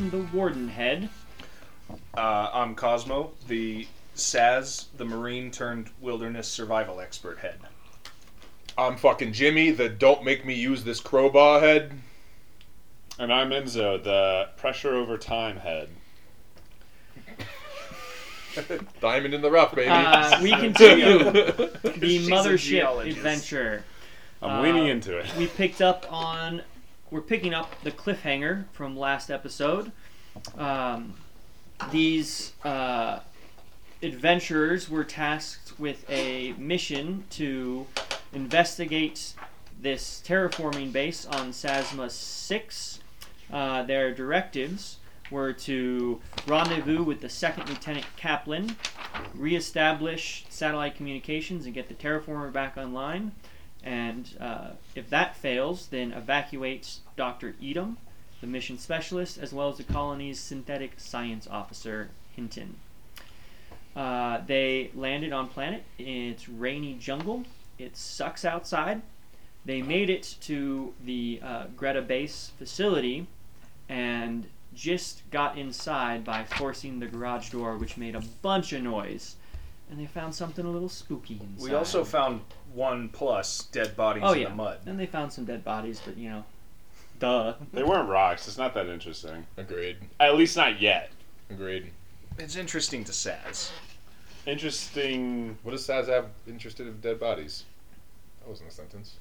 the Warden Head. I'm Cosmo, the Saz, the Marine turned Wilderness Survival Expert Head. I'm fucking Jimmy, the don't make me use this crowbar head. And I'm Enzo, the pressure over time head. Diamond in the rough, baby. We continue the She's a Mothership geologist. adventure. I'm leaning into it. We're picking up the cliffhanger from last episode. These adventurers were tasked with a mission to investigate this terraforming base on Sazma 6. Their directives were to rendezvous with the 2nd Lieutenant Kaplan, reestablish satellite communications and get the terraformer back online, and if that fails, then evacuate Dr. Edom, the mission specialist, as well as the colony's synthetic science officer, Hinton. They landed on planet. It's rainy jungle. It sucks outside. They made it to the Greta base facility and just got inside by forcing the garage door, which made a bunch of noise. And they found something a little spooky inside. We also found 1+ dead bodies in the mud. And they found some dead bodies, but duh. They weren't rocks. It's not that interesting. Agreed. At least not yet. Agreed. It's interesting to Saz. Interesting. What does Saz have interested in dead bodies? That wasn't a sentence.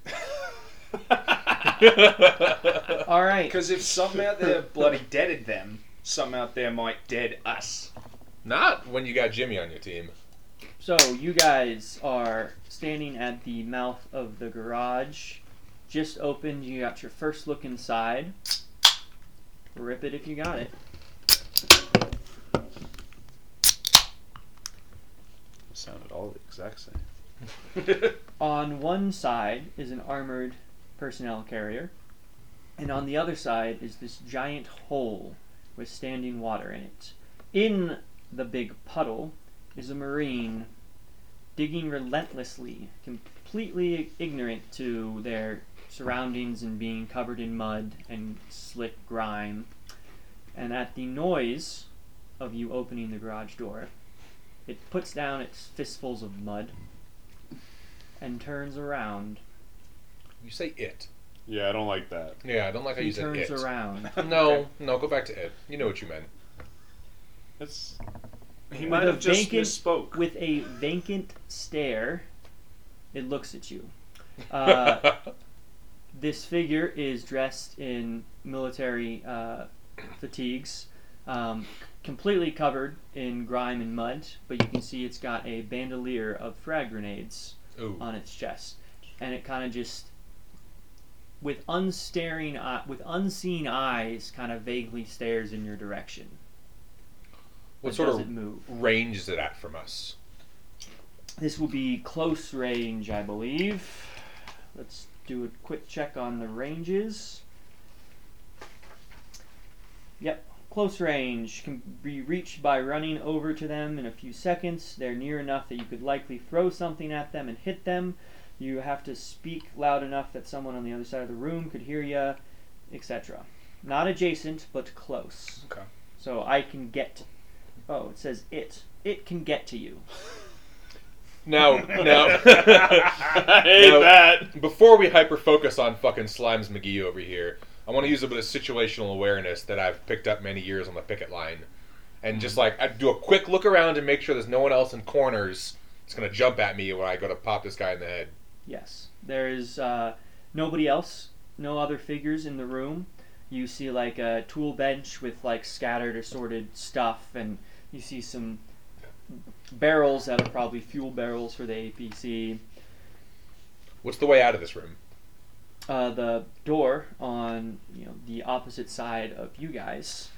All right. Because if some out there bloody deaded them, some out there might dead us. Not when you got Jimmy on your team. So you guys are standing at the mouth of the garage. Just opened. You got your first look inside. Rip it if you got it. Sounded all the exact same. On one side is an armored personnel carrier, and on the other side is this giant hole with standing water in it. In the big puddle is a Marine digging relentlessly, completely ignorant to their surroundings and being covered in mud and slick grime. And at the noise of you opening the garage door, it puts down its fistfuls of mud and turns around. You say it. Yeah, I don't like that. Yeah, I don't like how He you said it. turns around. No, go back to it. You know what you meant. It's He With might a have just vacant- misspoke. With a vacant stare, it looks at you. This figure is dressed in military fatigues, completely covered in grime and mud, but you can see it's got a bandolier of frag grenades Ooh. on its chest, and it kind of just, with unseen eyes, kind of vaguely stares in your direction. What But sort doesn't of move. range is it at from us? This will be close range, I believe. Let's do a quick check on the ranges. Yep, close range can be reached by running over to them in a few seconds. They're near enough that you could likely throw something at them and hit them. You have to speak loud enough that someone on the other side of the room could hear you, etc. Not adjacent, but close. Okay. So I can get... Oh, it says it. It can get to you. Now, I hate that. before we hyper-focus on fucking Slimes McGee over here, I want to use a bit of situational awareness that I've picked up many years on the picket line. And just I do a quick look around and make sure there's no one else in corners that's going to jump at me when I go to pop this guy in the head. Yes. There is nobody else, no other figures in the room. You see a tool bench with scattered assorted stuff, and you see some barrels that are probably fuel barrels for the APC. What's the way out of this room? The door on the opposite side of you guys.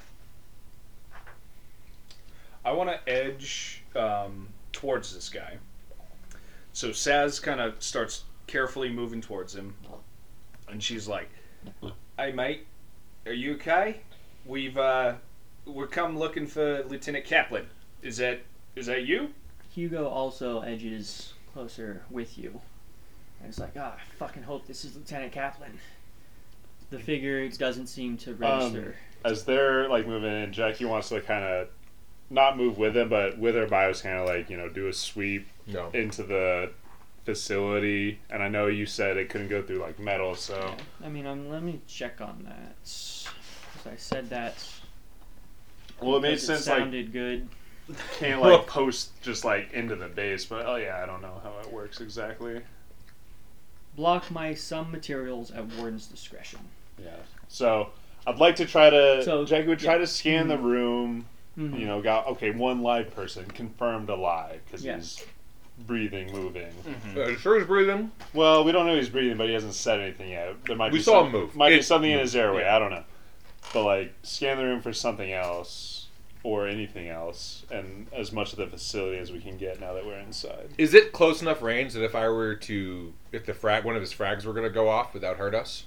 I want to edge towards this guy. So Saz kind of starts carefully moving towards him, and she's like, "Hey mate, are you okay? We're come looking for Lieutenant Kaplan. Is that you?" Hugo also edges closer with you. And it's like, I fucking hope this is Lieutenant Kaplan. The figure doesn't seem to register. as they're like moving in, Jackie wants to kind of not move with them, but with her bioscanner, like do a sweep No. into the facility. And I know you said it couldn't go through like metal, so Yeah. I mean, let me check on that. 'Cause I said that. well, it made because sense. It sounded good. Can't like post just like into the base, but oh yeah, I don't know how it works exactly. Block my some materials at Warden's discretion. Yeah. So I'd like to try to. So, Jackie would try yeah. to scan the room. Mhm. Got one live person confirmed alive because Yeah. he's breathing, moving. Sure is breathing. Well, we don't know he's breathing, but he hasn't said anything yet. There might We be saw some- him move. Might be It something in moved. his airway. Yeah. I don't know. But like, scan the room for something else or anything else, and as much of the facility as we can get now that we're inside. Is it close enough range that if one of his frags were going to go off, would that hurt us?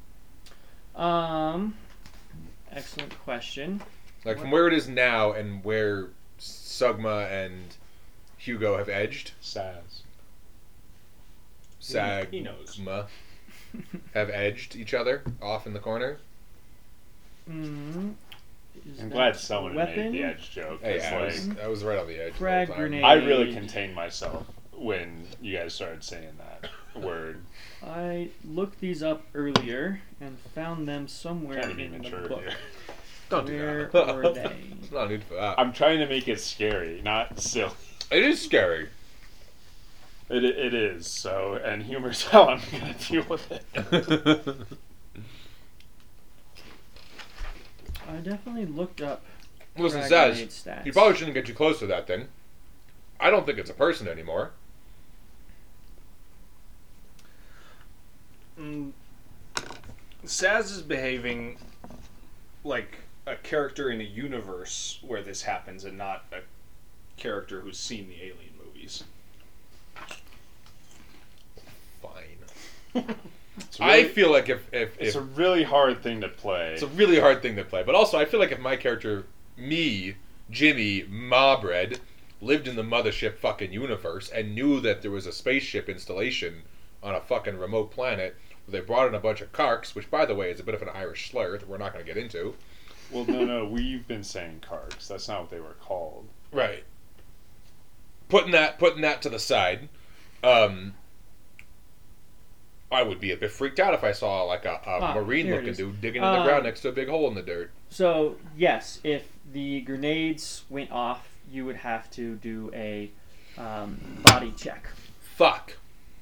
Excellent question. Like from where it is now and where Sugma and Hugo have edged, Saz. He knows. Sagma have edged each other off in the corner. Mm, I'm glad someone made the edge joke. Hey, It's I was right on the edge. the Frag whole time. grenade. I really contained myself when you guys started saying that word. I looked these up earlier and found them somewhere Kind of in the immature book. here. Don't do Where that. were they? There's not a need for that. I'm trying to make it scary, not silly. It is scary. It is, so, and humor's how I'm going to deal with it. I definitely looked up Listen, frag Zaz, grenade stats. you probably shouldn't get too close to that thing. I don't think it's a person anymore. Saz is behaving like a character in a universe where this happens and not a character who's seen the Alien movies. Fine. It's I really- feel like if It's a really hard thing to play. it's a really hard thing to play, but also I feel like if my character, me, Jimmy, Mobred, lived in the mothership fucking universe and knew that there was a spaceship installation on a fucking remote planet where they brought in a bunch of carks, which by the way is a bit of an Irish slur that we're not going to get into. Well, no, we've been saying carks. That's not what they were called. Right. Putting that to the side, I would be a bit freaked out if I saw like a marine here it looking is. dude digging in the ground next to a big hole in the dirt. So, yes, if the grenades went off, you would have to do a body check. Fuck.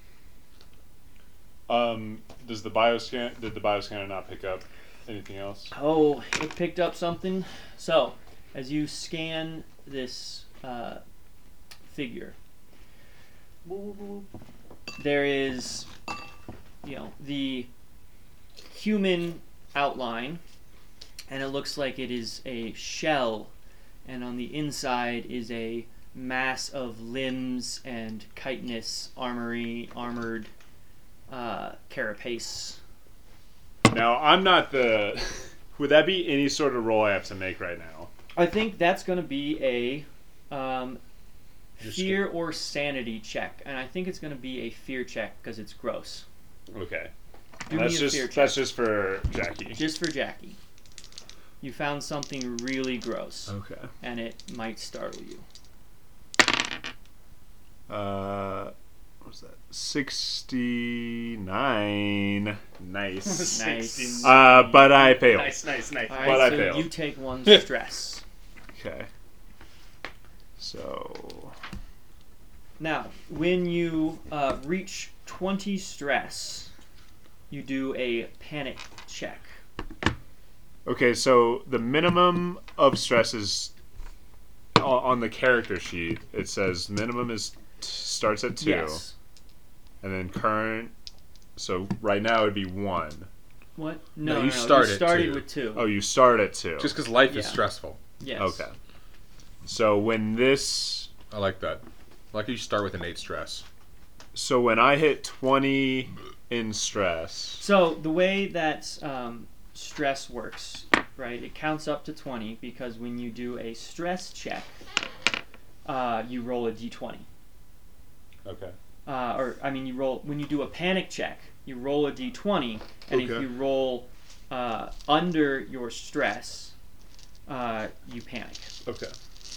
Did the bioscanner not pick up anything else? Oh, it picked up something. So, as you scan this figure, there is, the human outline, and it looks like it is a shell, and on the inside is a mass of limbs and chitinous armored carapace. Now, I'm not the... Would that be any sort of roll I have to make right now? I think that's going to be a Just fear or sanity check, and I think it's going to be a fear check because it's gross. Okay. Do That's me a fear check. that's just for Jackie. Just for Jackie. You found something really gross, Okay. and it might startle you. What's that? 69. Nice. Nice. But I failed. Nice. All But right, I so failed. you take one stress. Okay. So... Now, when you reach 20 stress, you do a panic check. Okay, so the minimum of stress is... On the character sheet, it says minimum starts at 2. Yes. And then current... So right now it would be 1. What? No, No, you you start at started 2. with 2. Oh, you start at 2. Just because life is Yeah. stressful. Yes. Okay. So when this... I like that. I like you start with innate stress. So when I hit 20 in stress... So the way that stress works, right? It counts up to 20 because when you do a stress check, you roll a d20. Okay. You roll when you do a panic check, you roll a d20, and if Okay. you roll under your stress, you panic. Okay.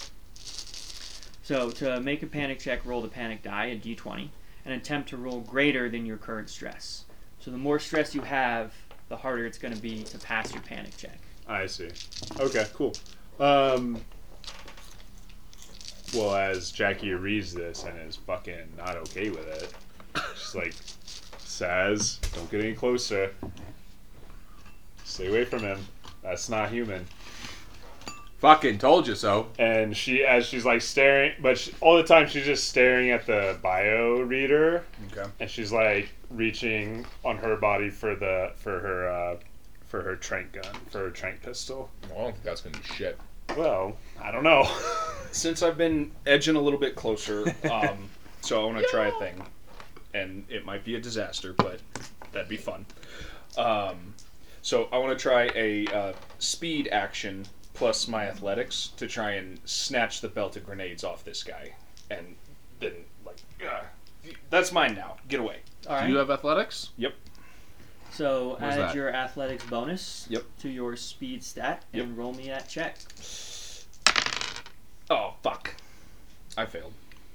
So to make a panic check, roll the panic die, a d20, and attempt to roll greater than your current stress. So the more stress you have, the harder it's going to be to pass your panic check. I see. Okay, cool. Well, as Jackie reads this and is fucking not okay with it, she's like, Saz, don't get any closer. Stay away from him. That's not human. Fucking told you so. And as she's like staring, but all the time she's just staring at the bio reader, Okay. and she's like reaching on her body for her trank gun, for her trank pistol. I don't think that's gonna be shit. Well, I don't know. Since I've been edging a little bit closer, so I want to try a thing, and it might be a disaster, but that'd be fun. So I want to try a speed action plus my athletics to try and snatch the belted grenades off this guy, and then that's mine now. Get away. All right. Do you have athletics? Yep. So What's add that? your athletics bonus Yep. to your speed stat and roll me that check. Oh fuck! I failed.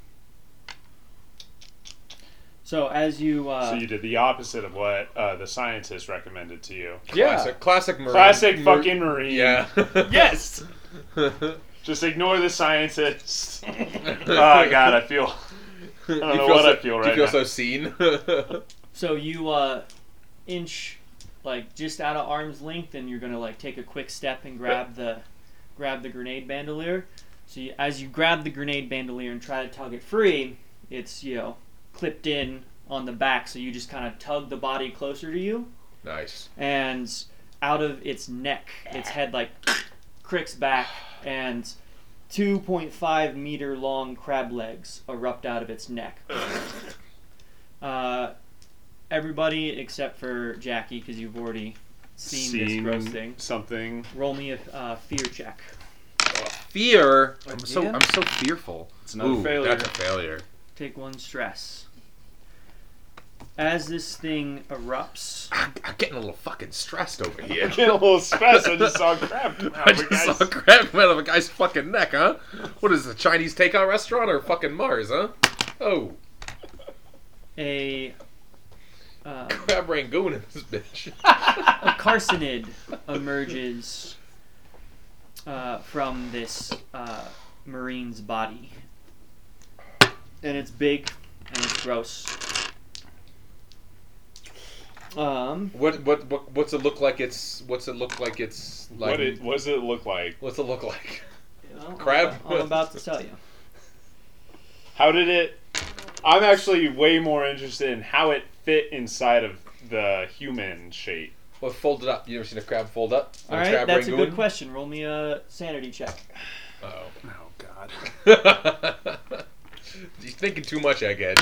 So as you So you did the opposite of what the scientist recommended to you. Classic Marine. Classic fucking Marine. Yeah. Yes. Just ignore the scientist. Oh god, I feel. I don't know what I feel right Do you now. feel so seen? So you inch like just out of arm's length, and you're gonna like take a quick step and grab the grenade bandolier. So as you grab the grenade bandolier and try to tug it free, it's clipped in on the back. So you just kind of tug the body closer to you, Nice. and out of its neck, its head like cricks back, and 2.5 meter long crab legs erupt out of its neck. Everybody except for Jackie, because you've already seen this gross thing. Something. Roll me a fear check. Fear. I'm Again? so fearful. It's another failure. That's a failure. Take 1 stress. As this thing erupts, I'm getting a little fucking stressed over here. Get a little stressed. I just saw a crab come out I of a just guy's- saw a crab come out of a guy's fucking neck, huh? What is it, a Chinese takeout restaurant or fucking Mars, huh? Oh, a crab rangoon in this bitch. a carcinid emerges from this marine's body, and it's big and it's gross. What's it look like? What's it look like? It's like. What does it look like? What's it look like? Well, Crab? I'm about to tell you. How did it? I'm actually way more interested in how it fit inside of the human shape. Well, fold it up. You ever seen a crab fold up? All A right, crab that's a rangoon? good question. Roll me a sanity check. Uh-oh. Oh god. You're thinking too much, Egghead.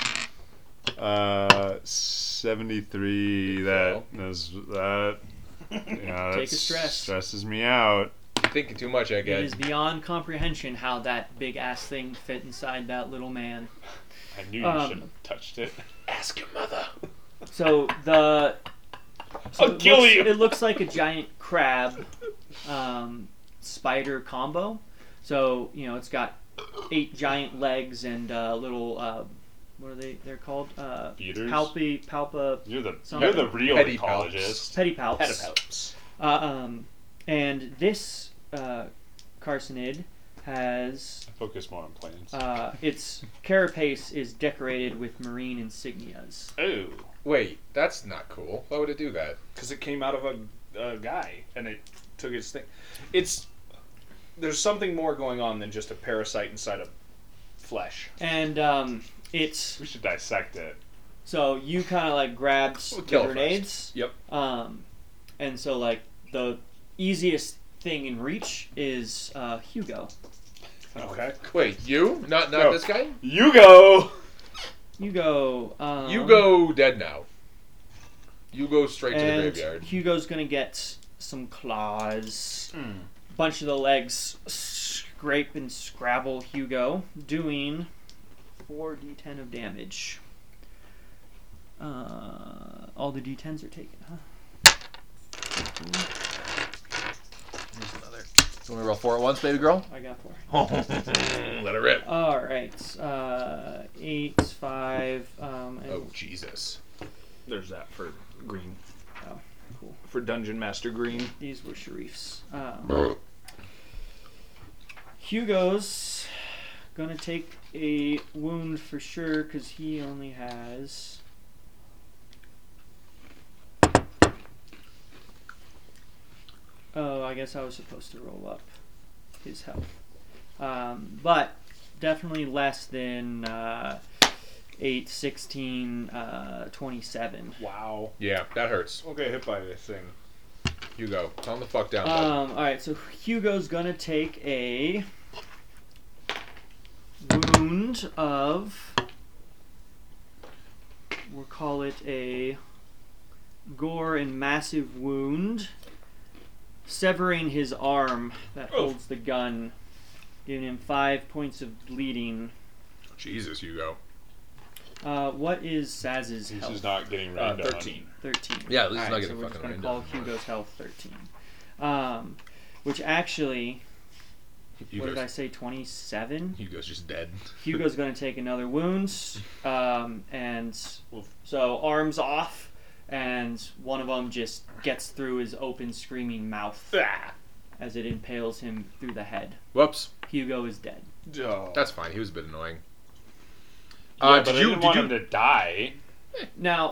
73. That. Yeah, Take that a stress. stresses me out. You're thinking too much, It is Egghead. beyond comprehension how that big ass thing fit inside that little man. I knew you shouldn't have touched it. Ask your mother. So I'll kill you. It looks like a giant crab spider combo. So it's got 8 giant legs and little what are they're called? Beaters? Palpa You're the Something. real Pedipalps. ecologist. pedipalps. Pedipalps. And this carcinid has Focus more on plants. its carapace is decorated with marine insignias. Oh. Wait, that's not cool. Why would it do that? Because it came out of a guy and it took his thing. There's something more going on than just a parasite inside of flesh. And it's We should dissect it. so you kind of like grabbed We'll the kill it first. grenades. Yep. And so like the easiest thing in reach is Hugo. Okay. Wait, you? Not No. this guy? You go. You go. You go dead now. You go straight to the And graveyard. Hugo's gonna get some claws. Bunch of the legs scrape and scrabble Hugo, doing 4d10 of damage. All the d10s are taken, huh? Here's another. You want to roll 4 at once, baby girl? I got 4. Let it rip. All right. 8, 5. Oh, Jesus. There's that for green. Oh, cool. For Dungeon Master Green. These were Sharif's. Hugo's gonna take a wound for sure because he only has. Oh, I guess I was supposed to roll up his health. But definitely less than 8, 16, 27. Wow. Yeah, that hurts. We'll get hit by this thing. Hugo, calm the fuck down, bud. Alright, so Hugo's gonna take a wound of, we'll call it a gore and massive wound, severing his arm that holds the gun, giving him 5 points of bleeding. Jesus, Hugo. What is Saz's This health? is not getting rained on. 13. 13. Yeah, this is Alright, not getting so we're just fucking gonna rained call on. Hugo's health 13. Which actually, what did I say, 27? Hugo's just dead. Hugo's going to take another wound, and so arms off, and one of them just gets through his open, screaming mouth as it impales him through the head. Whoops. Hugo is dead. Oh. That's fine. He was a bit annoying. Yeah, but I didn't want him to die. Now,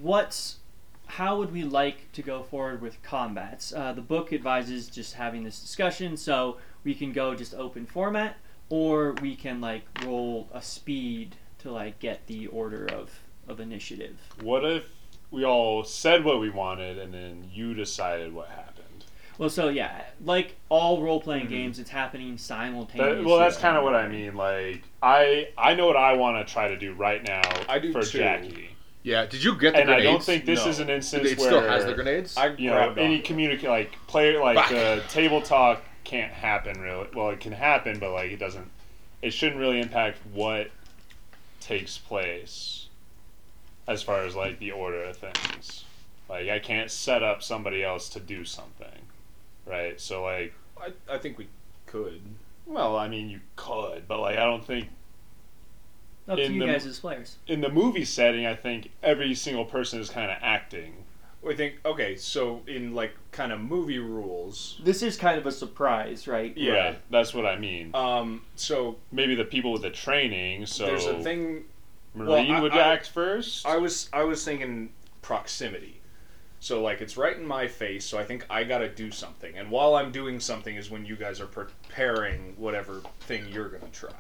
how would we like to go forward with combats? The book advises just having this discussion, so we can go just open format, or we can roll a speed to get the order of initiative. What if we all said what we wanted and then you decided what happened? Well, so yeah, like all role-playing games, it's happening simultaneously. That's kind of what I mean. I know what I want to try to do right now I do for too. Jackie. Yeah, did you get the And grenades? I don't think this No. is an instance It where still has the grenades? any communicate the table talk can't happen really. Well, it can happen, but it doesn't. It shouldn't really impact what takes place as far as the order of things. I can't set up somebody else to do something, right? So I think we could. well, I mean you could, but I don't think Up to in you the- guys as players. in the movie setting. I think every single person is kind of acting. I think, okay, so in kind of movie rules, This is kind of a surprise, right? Yeah. Right, that's what I mean. so Maybe the people with the training. So there's a thing. Marine well, would I- act first. I was thinking proximity. So it's right in my face, so I think I gotta do something. And while I'm doing something is when you guys are preparing whatever thing you're gonna try.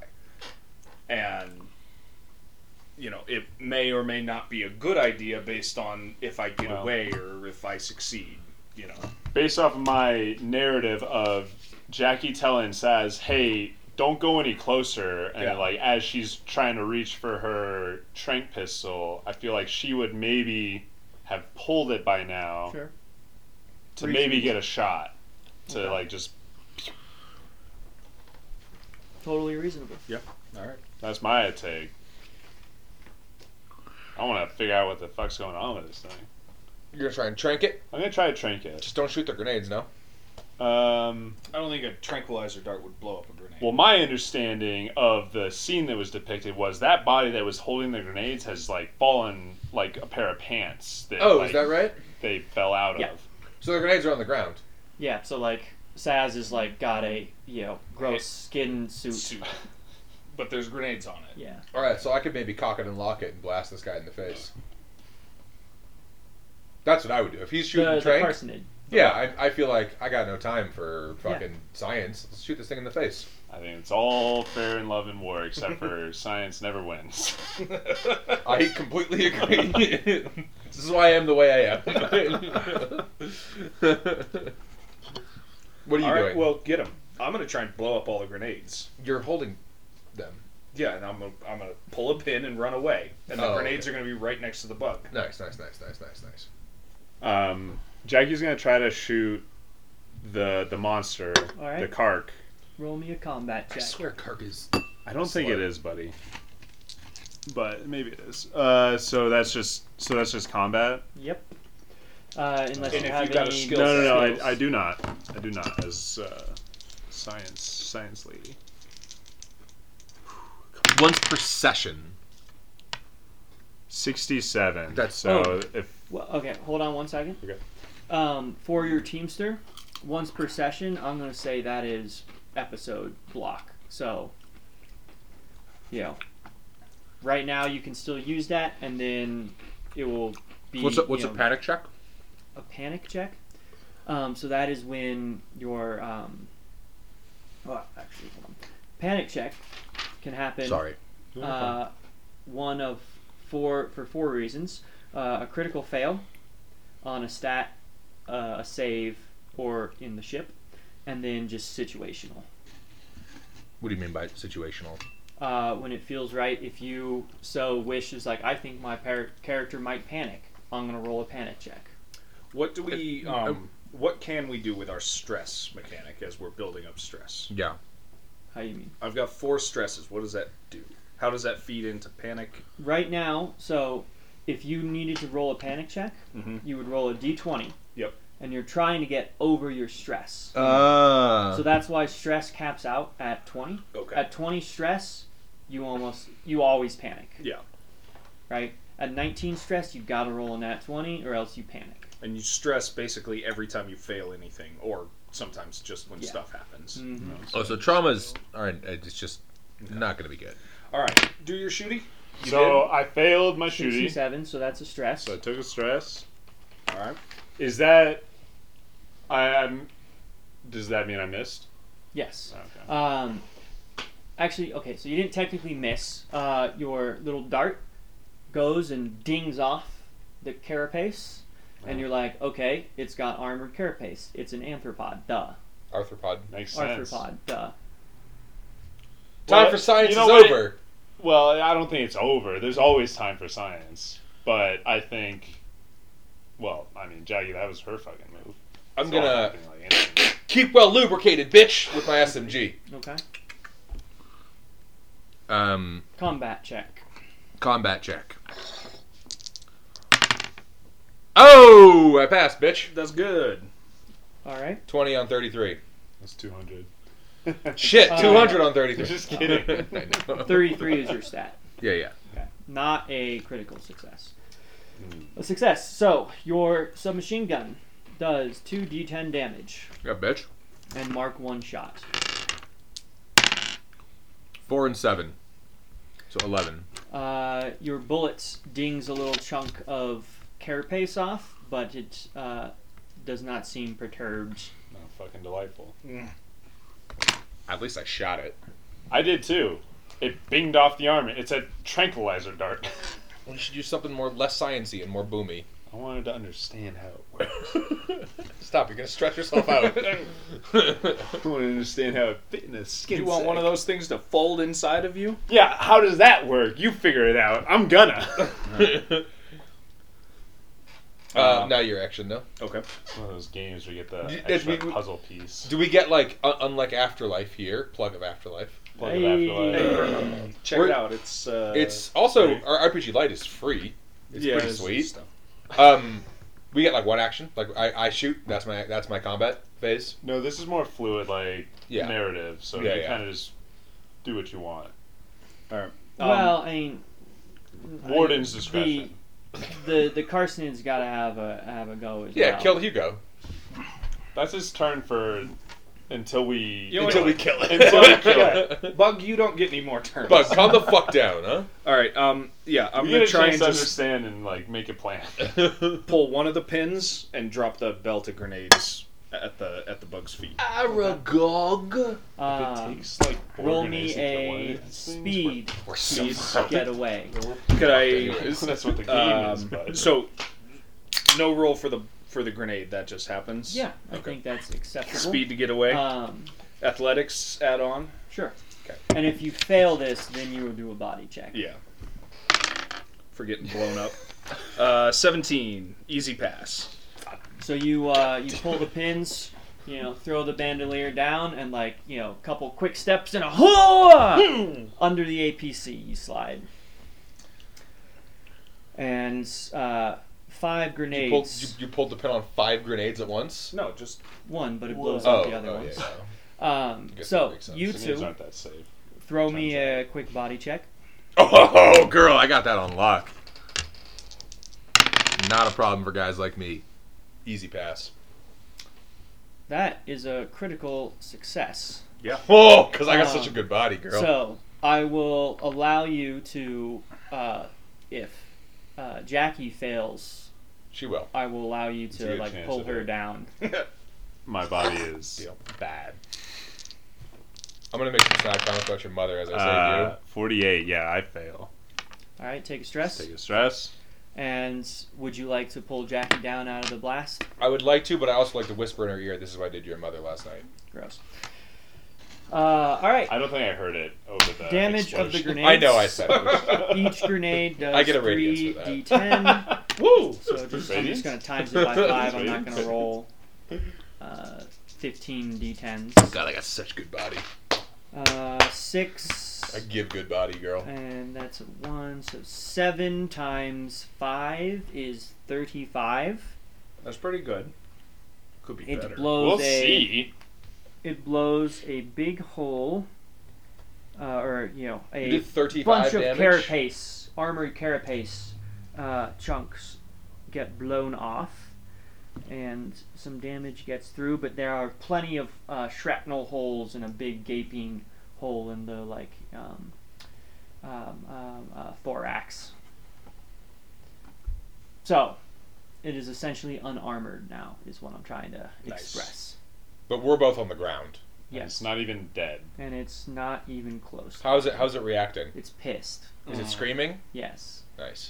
And it may or may not be a good idea based on if I get away or if I succeed. Based off of my narrative of Jackie telling Saz, "Hey, don't go any closer," and Yeah. as she's trying to reach for her tranq pistol, I feel like she would maybe have pulled it by now Sure. to Reasonable. maybe get a shot to Okay. just. Totally reasonable. All right. That's my take. I want to figure out what the fuck's going on with this thing. You're going to try and trank it? I'm gonna try to trinket. Just don't shoot the grenades, no? I don't think a tranquilizer dart would blow up a grenade. Well, my understanding of the scene that was depicted was that body that was holding the grenades has fallen like a pair of pants. That, Oh, is that right? They fell out Yeah. of. So the grenades are on the ground. Yeah, so Saz is got a gross skin suit. But there's grenades on it. Yeah. Alright, so I could maybe cock it and lock it and blast this guy in the face. That's what I would do. If he's shooting The trank, parsonage. yeah, I feel like I got no time for fucking science. Let's shoot this thing in the face. I think it's all fair in love and war, except for science never wins. I completely agree. This is why I am the way I am. What are you All right, doing? well, get him. I'm gonna try and blow up all the grenades. You're holding them. Yeah, and I'm gonna pull a pin and run away, and the Oh, grenades okay. are gonna be right next to the bug. Nice. Jackie's gonna try to shoot the monster, All right. the Kark. Roll me a combat check. I swear Kark is... I don't think Slow. it is, buddy. But maybe it is. So that's just combat. Yep. Unless And you if have you've got a any skill No, set. I do not. I do not. As science lady. Once per session. 67. That's- so Oh. if Well, okay, hold on one second. Okay. For your Teamster, once per session, I'm going to say that is episode block. So, right now you can still use that, and then it will be What's a panic check? a panic check. So that is when your actually, hold on. Panic check can happen. Sorry. One of four for 4 reasons: a critical fail on a stat, a save, or in the ship, and then just situational. What do you mean by situational? When it feels right, if you so wish, is like, I think my character might panic, I'm gonna roll a panic check. What do we? What can we do with our stress mechanic as we're building up stress? Yeah. How you mean? I've got 4 stresses. What does that do? How does that feed into panic? Right now, so if you needed to roll a panic check, you would roll a d20. Yep. And you're trying to get over your stress. Uh. So that's why stress caps out at 20. Okay. At 20 stress, you always panic. Yeah. Right? At 19 stress, you gotta roll a nat 20 or else you panic. And you stress basically every time you fail anything, or sometimes just when stuff happens. Mm-hmm. Oh, so traumas aren't. It's just not going to be good. All right, do your shooty. You so I failed my shooty. 67, so that's a stress. So I took a stress. did? All right. Is that I'm does that mean I missed? Yes. Okay. Actually, okay, so you didn't technically miss. Your little dart goes and dings off the carapace, and you're like, okay, it's got armored carapace. It's an arthropod, duh. Arthropod. Makes sense. Arthropod, duh. Time Well, for science you know is what? over. Well, I don't think it's over. There's always time for science. But I think, well, I mean, Jackie, that was her fucking move. I'm So gonna acting like anything. keep well lubricated, bitch, with my SMG. Okay. Combat check. Combat check. Oh, I passed, bitch. That's good. All right. 20 on 33. That's 200. Shit, 200 on 33. Just kidding. I know. 33 is your stat. Yeah, yeah. Okay. Not a critical success. A success. So, your submachine gun does 2d10 damage Yeah, bitch. and mark 1 shot. 4 and 7. So 11. Your bullet dings a little chunk of carapace off, but it does not seem perturbed. Oh, fucking delightful. At least I shot it. I did too. It binged off the armor. It's a tranquilizer dart. We should use something less sciencey and more boomy. I wanted to understand how it works. Stop, you're gonna stretch yourself out. I want to understand how it fit in a skin You want one of sack. those things to fold inside of you? Yeah, how does that work? You figure it out. I'm gonna. Now your action, though. Okay. One of those games where you get the Did extra we- puzzle piece. Do we get, like, unlike Afterlife here, plug of Afterlife? Plug of Hey. Afterlife. Check We're- it out. It's It's also, Right. our RPG Lite is free. It's pretty it's sweet. stuff. We get, like, one action. Like, I shoot, that's my combat phase. No, this is more fluid, like Yeah. narrative. So Yeah, you yeah. kind of just do what you want. All right. Well, I mean, Warden's discretion. the Carson's got to have a go as Yeah, well. kill Hugo. That's his turn for until we You know Until what? we kill it. Until we kill it. Bug, you don't get any more turns. Bug, calm the fuck down, huh? All right. Yeah, I'm We gonna get a try chance and to just understand and like make a plan. pull one of the pins and drop the belt of grenades at the bug's feet. Aragog. It takes like Roll organizing me to one a of these things, speed We're Speed. get away. Could I? Anyways, that's what the game is. But So, no roll for the grenade. That just happens. Yeah, I Okay. think that's acceptable. Speed to get away. Athletics add on. Sure. Okay. And if you fail this, then you will do a body check. Yeah. For getting blown up. 17. Easy pass. So you pull the pins, throw the bandolier down, and a couple quick steps and a hoa under the APC you slide. And 5 You grenades. pulled the pin on 5 grenades at once. No, just One, but it blows Oh, up the other oh, ones. yeah. I guess that So makes sense. you Grenades two aren't that safe. throw me a quick body check. Oh, girl, I got that on lock. Not a problem for guys like me. Easy pass. That is a critical success. Oh, because I got such a good body, girl. So I will allow you to, if Jackie fails, She will. I will allow you a to good like chance pull to her do it. down. My body is Deal. bad. I'm going to make some side comments about your mother as I say to 48. Yeah, I fail. All right, take a stress. Take a stress. And would you like to pull Jackie down out of the blast? you. I would like to, but I also like to whisper in her ear, this is what I did to your mother last night. Gross. All right. I don't think I heard it over the Damage of the explosion. grenades. I know I said it. Each grenade does I get a radius for that. 3d10. woo. So I'm just Radius? going to times it by 5. I'm not going to roll 15 d10s. God, I got such good body. 6. I give good body, girl. And that's a 1. So 7 times 5 is 35. That's pretty good. Could be It better. blows We'll a see. it blows a big hole, or You a did 35 bunch of damage. carapace, armored carapace chunks get blown off, and some damage gets through. But there are plenty of shrapnel holes and a big gaping hole in the thorax. So, it is essentially unarmored now, is what I'm trying to Nice. express. But we're both on the ground. Yes. It's not even dead. And it's not even close. How's it reacting? It's pissed. Is it screaming? Yes. Nice.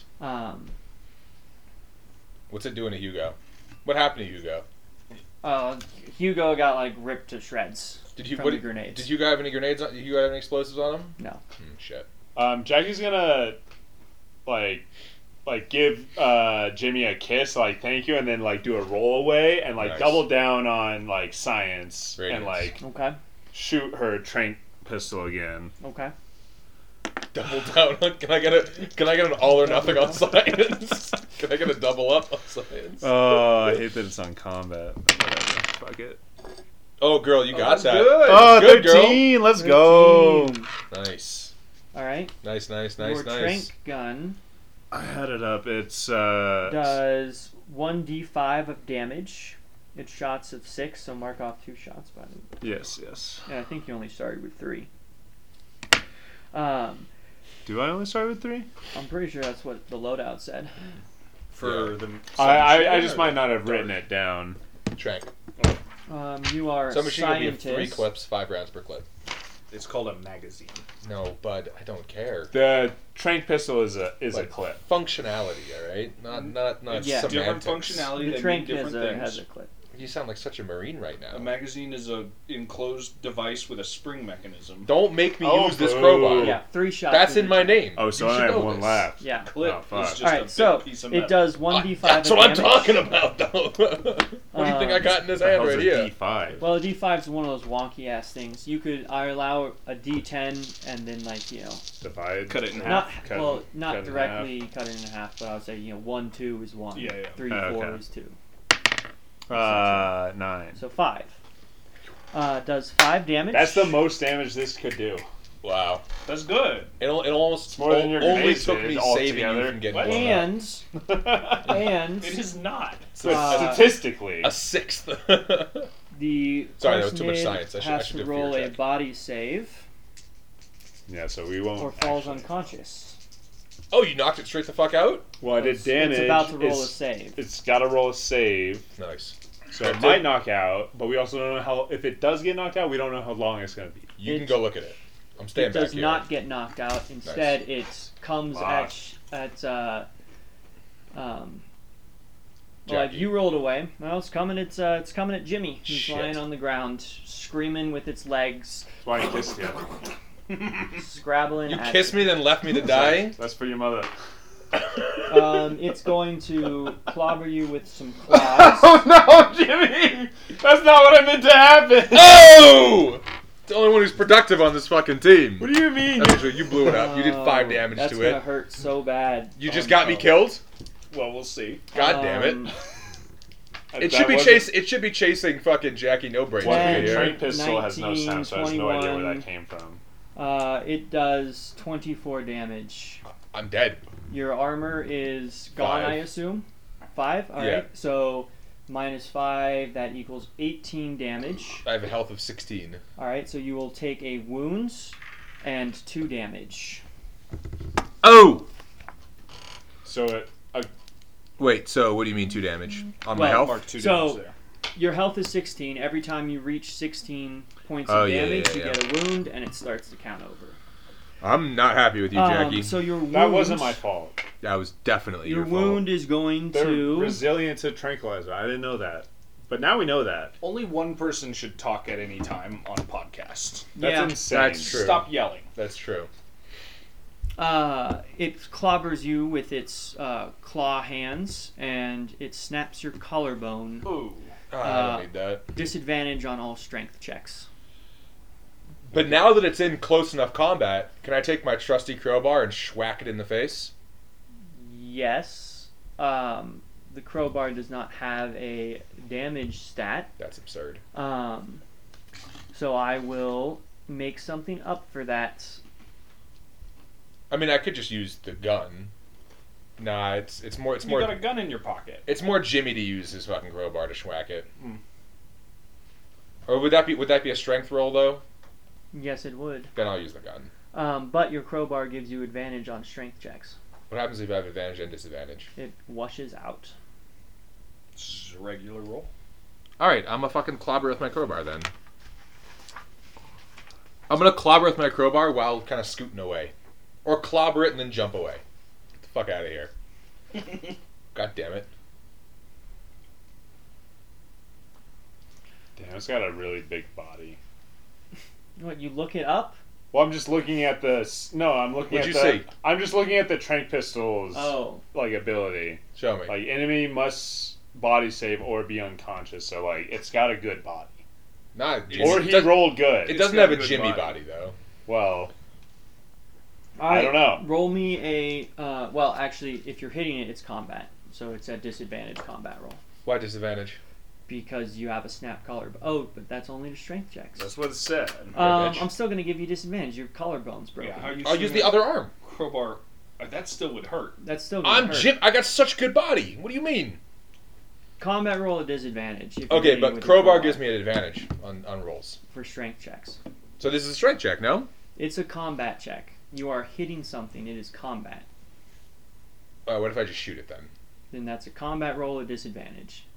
What's it doing to Hugo? What happened to Hugo? Hugo got like ripped to shreds Did you from what, the grenades. Did you guys have any grenades? Did you guys have any explosives on him? No. Shit. Jackie's gonna like give Jimmy a kiss, like thank you, and then like do a roll away and like Nice. double down on like science Very and nice. like Okay. shoot her trank pistol again. Okay. Double down. Can I get an all or nothing on science? Can I get a double up on science? Oh, I hate that it's on combat. Whatever. Fuck it. Oh, girl, you got that's that. good. Oh, Good, girl. 13. Let's go. 13. Nice. All right. Nice. Your trank gun I had it up. It's does 1d5 of damage. It's shots of 6, so mark off 2 shots by them. yes. And I think you only started with 3. Do I only start with 3? I'm pretty sure that's what the loadout said. For Yeah. the I just might not have written it down. Trank. You are So a machine will be scientist. 3 clips, 5 rounds per clip. It's called a magazine. No, bud, I don't care. The trank pistol is a Like, clip. Functionality, all right? Not Yeah. Different semantics. functionality. The that trank mean has different has things. a clip. You sound like such a marine right now. A magazine is a enclosed device with a spring mechanism. Don't make me Oh, use this boo. crowbar. Yeah, 3 shots. That's in each. my name. Oh, so You I should have know one this. left. Yeah. Clip Oh, fuck. is just All a right, big so piece of it metal. does 1d5 That's of what I'm damage. talking about, though. What do you think I got in this The hand hell's right a here? D5? Well, a d5 is one of those wonky ass things. You could allow a d10 and then Divide. Cut it in half. not Cut- well, cut not in directly cut it in half, but I would say 1, 2 is 1. Yeah, yeah. 3, Oh, 4 okay. is 2. 9. So 5. Does 5 damage. That's the most damage this could do. Wow. That's good. It almost more than your only grenades took did me all saving you together. from getting What? blown up. And It is not. Statistically. A sixth. the Sorry, that was too much personage science. I has should to do a roll fear a check. body save Yeah, so we won't. or falls actually- unconscious. Oh, you knocked it straight the fuck out? Well, I did damage. It's about to roll a save. It's got to roll a save, Nice. so it Did- might knock out. But we also don't know how. If it does get knocked out, we don't know how long it's going to be. You It- can go look at it. I'm staying It back does here. not get knocked out. Instead, it comes Fuck. well, Jackie. you rolled away. Well, it's coming. It's coming at Jimmy, who's Shit. lying on the ground, screaming with its legs, That's why I kissed you. scrabbling. You at kissed me, then left me to die? That's for your mother. It's going to clobber you with some claws. Oh no, Jimmy! That's not what I meant to happen. Oh! The only one who's productive on this fucking team. What do you mean? That's true. You blew it up. You did 5 damage That's to gonna it. hurt so bad. You just got me killed? Well, we'll see. God damn it! It That should be wasn't- It should be chasing fucking Jackie No Brains. Well, Ten, the here. train pistol has no 19, sound, so I have no idea where 21. that came from. It does 24 damage. I'm dead. Your armor is gone, 5. I assume. 5? Alright. Yeah. So minus 5, that equals 18 damage. I have a health of 16. Alright, so you will take a wound and 2 damage. Oh! So Wait, so what do you mean 2 damage? On my Well, health? Mark 2 So- damage there. Your health is 16. Every time you reach 16 points Oh, of yeah, damage, yeah, you yeah. get a wound, and it starts to count over. I'm not happy with you, Jackie. So your wound, that wasn't my fault. That was definitely Your your fault. wound is going They're to. resilient to tranquilizer. I didn't know that, but now we know that. Only one person should talk at any time on a podcast. That's Yeah. insane. That's true. Stop yelling. That's true. It clobbers you with its claw hands, and it snaps your collarbone. Ooh. I don't need that. Disadvantage on all strength checks. But now that it's in close enough combat, can I take my trusty crowbar and schwack it in the face? Yes. The crowbar does not have a damage stat. That's absurd. So I will make something up for that. I mean, I could just use the gun. Nah, it's more You got a gun in your pocket. it's more Jimmy to use his fucking crowbar to schwack it. Hmm. Or would that be a strength roll though? Yes, it would. Then I'll use the gun. But your crowbar gives you advantage on strength checks. What happens if I have advantage and disadvantage? It washes out. This is a regular roll. All right, I'm a fucking clobber with my crowbar then. I'm gonna clobber with my crowbar while kind of scooting away, or clobber it and then jump away. Get the fuck out of here! God damn it! Damn, it's got a really big body. What, you look it up? Well, I'm just looking at the. No, I'm looking What'd at you the. see? I'm just looking at the trank pistol's Oh. like ability. Show me. Like enemy must body save or be unconscious. So like it's got a good body. Nah, Or he rolled good. It doesn't got have a a good Jimmy body. body though. Well, Alright, don't know. Roll me a. Well, actually, if you're hitting it, it's combat. So it's a disadvantage combat roll. Why disadvantage? Because you have a snap collar. Oh, but that's only to strength checks. That's what it said. bitch. I'm still going to give you disadvantage. Your collarbone's broken. Yeah, how you I'll use the swinging other arm. a crowbar. That still would hurt. That's still going I'm to hurt. Jim. I got such good body. What do you mean? Combat roll at disadvantage. if you're Okay, hitting but with your crowbar gives me an advantage on rolls. for strength checks. So this is a strength check, no? It's a combat check. You are hitting something. It is combat. What if I just shoot it then? Then that's a combat roll at disadvantage.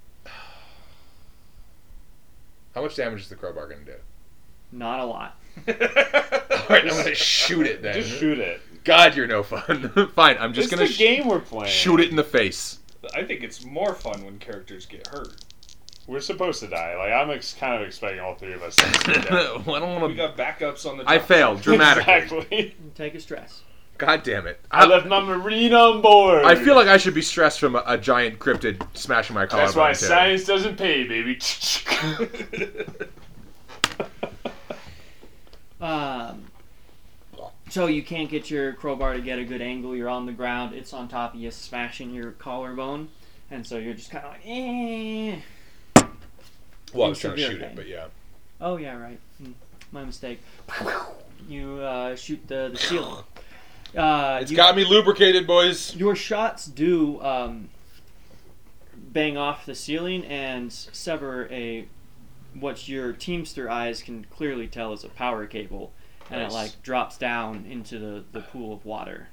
How much damage is the crowbar going to do? Not a lot. Alright, I'm going to shoot it then. just shoot it. God, you're no fun. Fine, I'm just It's going the to game we're playing. shoot it in the face. I think it's more fun when characters get hurt. We're supposed to die. Like I'm kind of expecting all three of us to die. I don't want We got backups on the. I top. failed dramatically. Exactly. Take a stress. God damn it. I left my marine on board. I feel like I should be stressed from a giant cryptid smashing my collarbone. that's why too. science doesn't pay, baby. So you can't get your crowbar to get a good angle. You're on the ground. It's on top of you, smashing your collarbone, and so you're just kind of like, eh. Well, I was trying to severe shoot pain. it, but yeah. Oh yeah, right. My mistake. You shoot the ceiling. It's got me lubricated, boys. Your shots do bang off the ceiling and sever what your Teamster eyes can clearly tell is a power cable, and Nice. it like drops down into the pool of water.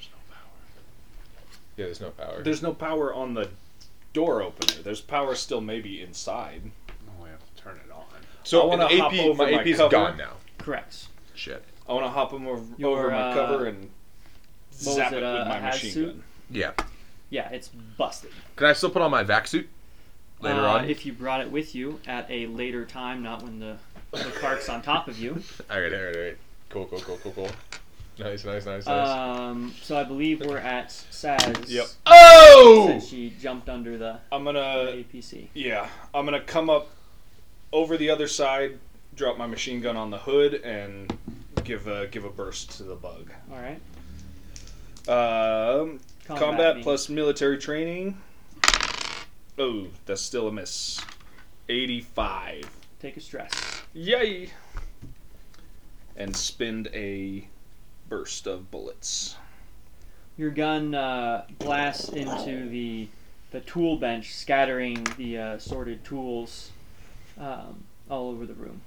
Yeah, there's no power. There's no power on the door opener. There's power still maybe inside. Oh, we have to turn it on. So I wanna an hop AP, over my my AP's cover. gone now. Correct. Shit. I want to hop him over Your, my cover and what zap was it it, with a my haz machine suit? gun. Yeah. Yeah, it's busted. Can I still put on my vac suit later on? If you brought it with you at a later time, not when the cart's on top of you. All right. Cool. Nice. So I believe we're at Saz. Yep. Oh! Since she jumped under the I'm gonna APC. I'm gonna come up over the other side, drop my machine gun on the hood, and give a burst to the bug. All right. Combat means. plus military training. Oh, that's still a miss. 85. Take a stress. Yay! And spend a burst of bullets. Your gun blasts into the tool bench, scattering the assorted tools all over the room.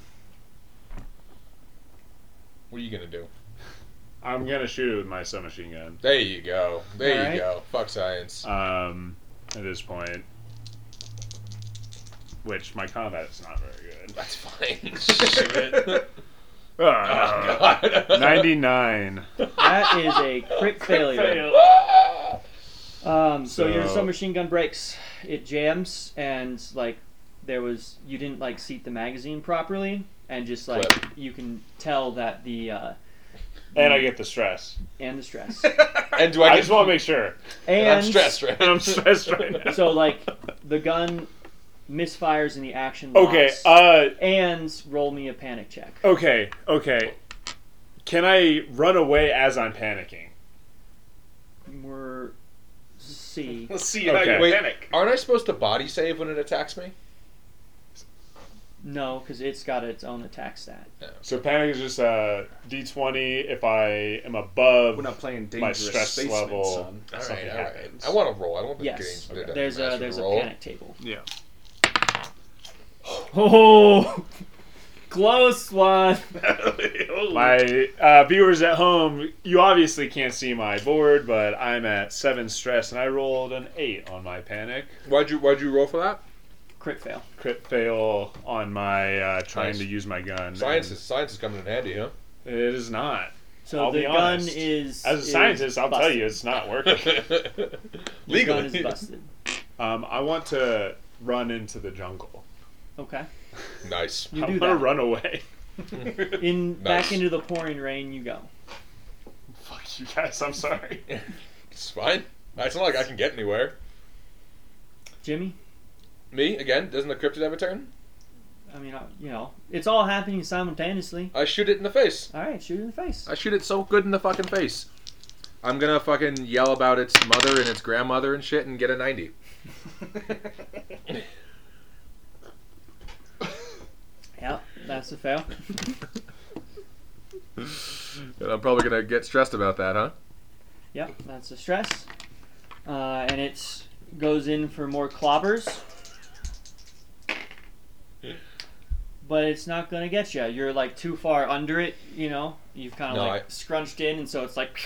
What are you gonna do? I'm gonna shoot it with my submachine gun. There you go. There Alright. you go. Fuck science. At this point, which my combat is not very good. That's fine. Shoot it. Oh, God. 99. That is a crit failure. So your So- submachine gun breaks. It jams, and like you didn't like seat the magazine properly, and just like Clip. you can tell that the And I get the stress. and the stress And do I I just get? want to make sure. and I'm stressed, right? I'm stressed right now. So like the gun misfires in the action Okay, box, and roll me a panic check. okay. Can I run away as I'm panicking? We're C. Let's see how Okay. you Wait, panic. aren't I supposed to body save when it attacks me? No, because it's got its own attack stat. So panic is just a D20 if I am above. We're not playing my dangerous stress spaceman, level. son. All Something right, all right. happens. I want to roll. I don't want the Yes, game. the there's master a roll. panic table. Yeah. Oh, close one. My viewers at home, you obviously can't see my board, but I'm at 7 stress, and I rolled an 8 on my panic. Why'd you roll for that? Crit fail. Crit fail on my trying Nice. to use my gun. Science is coming in handy, huh? It is not. So I'll the be gun honest. is As a scientist, I'll tell busted. you it's not working. The gun Legally. is busted. I want to run into the jungle. Okay, Nice. you I do want to that. run away. Back Nice. into the pouring rain you go. Fuck you guys, I'm sorry. It's fine. It's not like I can get anywhere. Jimmy, Me again? Doesn't the cryptid have a turn? I mean, it's all happening simultaneously. I shoot it in the face. All right, shoot it in the face. I shoot it so good in the fucking face. I'm gonna fucking yell about its mother and its grandmother and shit and get a 90. Yeah, that's a fail. And I'm probably gonna get stressed about that, huh? Yep, that's a stress. And it goes in for more clobbers. But it's not going to get you. You're like too far under it, You've kind of No, like scrunched in, and so it's like.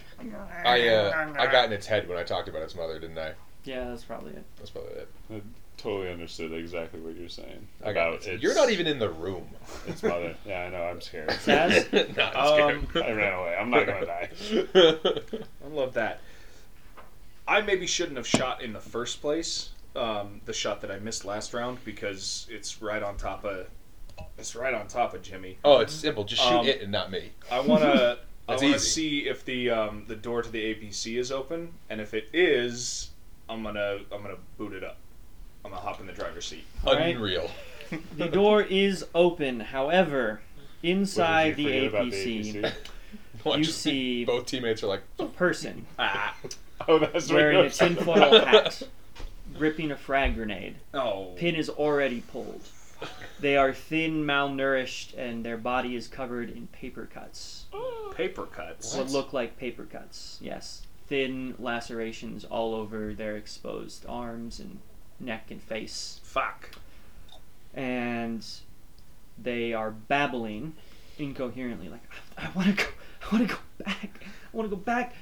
I got in its head when I talked about its mother, didn't I? Yeah, that's probably it. That's probably it. I totally understood exactly what you're saying I got about its, You're not even in the room. its mother. Yeah, I know. I'm scared. Saz? No, I'm scared. I ran away. I'm not gonna die. I love that. I maybe shouldn't have shot in the first place. The shot that I missed last round because it's right on top of Jimmy. Oh, it's simple. Just shoot Um, it and not me. I wanna That's easy. easy. See if the door to the APC is open, and if it is, I'm gonna boot it up. I'm gonna hop in the driver's seat. All right. Unreal. The door is open. However, inside What, did you the forget about APC, Watch, you see both teammates are like, a person Ah. Oh, that's what wearing you're a tinfoil hat, gripping a frag grenade. Oh. Pin is already pulled. They are thin, malnourished, and their body is covered in paper cuts. Paper cuts. What look like paper cuts, yes. Thin lacerations all over their exposed arms and neck and face. Fuck. And they are babbling incoherently, like, I want to go back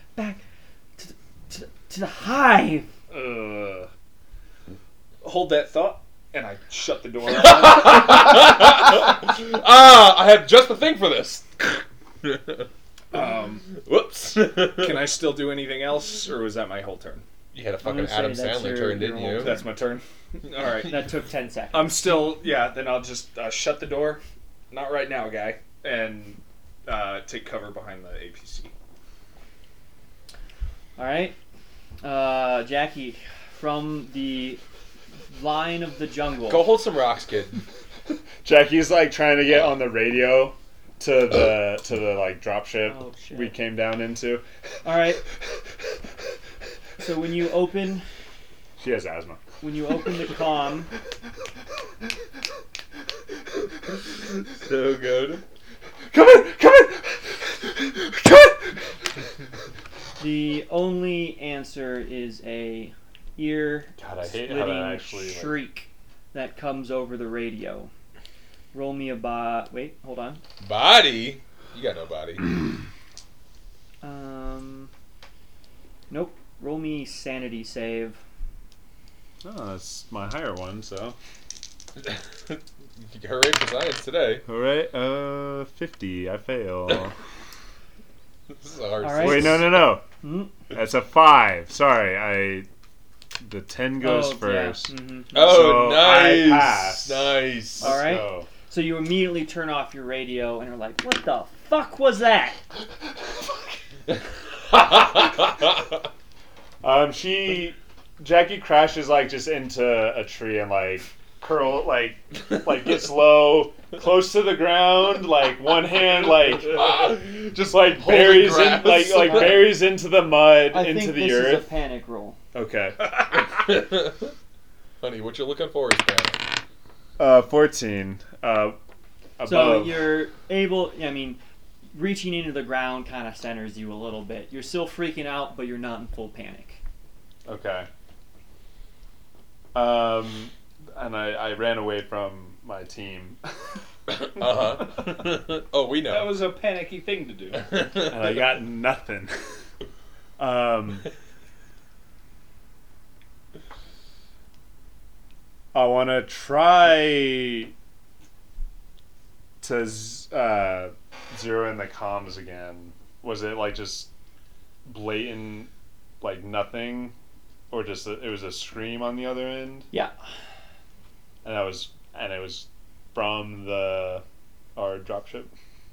to the hive. Hold that thought, and I shut the door. I have just the thing for this. Whoops. Can I still do anything else, or was that my whole turn? You had a I'm fucking gonna say Adam that's Sandler your turn, didn't whole you? turn. That's my turn. All right. That took 10 seconds. I'm still, then I'll just shut the door. Not right now, guy. And take cover behind the APC. All right. Jackie, from the line of the jungle. Go hold some rocks, kid. Jackie's like trying to get on the radio to the like dropship Oh, shit. we came down into. All right. So when you open She has asthma. the comm, So good. Come in! Come in! Come in! the only answer is a God, I hate how that ear-splitting actually. Like, shriek that comes over the radio. Roll me a wait, hold on. Body? You got no body. Nope. Roll me sanity save. oh, that's my higher one. So. Hooray for science today. All right. 50. I fail. This is a hard All right. Wait, no. Hmm? That's a 5. Sorry, the 10 goes Oh, first. Yeah. Mhm. Oh, So nice. I pass. Nice. All right. So, So you immediately turn off your radio and are like, "What the fuck was that?" Jackie crashes like just into a tree and like gets low, close to the ground, like one hand like just like Holding buries grass. buries into the mud, I into think the this earth. is a panic roll. Okay. Honey, what you're looking for is panic. 14. Above. So you're able. I mean, reaching into the ground kind of centers you a little bit. You're still freaking out, but you're not in full panic. Okay. And I ran away from my team, Uh-huh. Oh, we know. That was a panicky thing to do. and I got nothing. I want to try to zero in the comms again. Was it like just blatant, like nothing, or just it was a scream on the other end? Yeah. And it was from our dropship.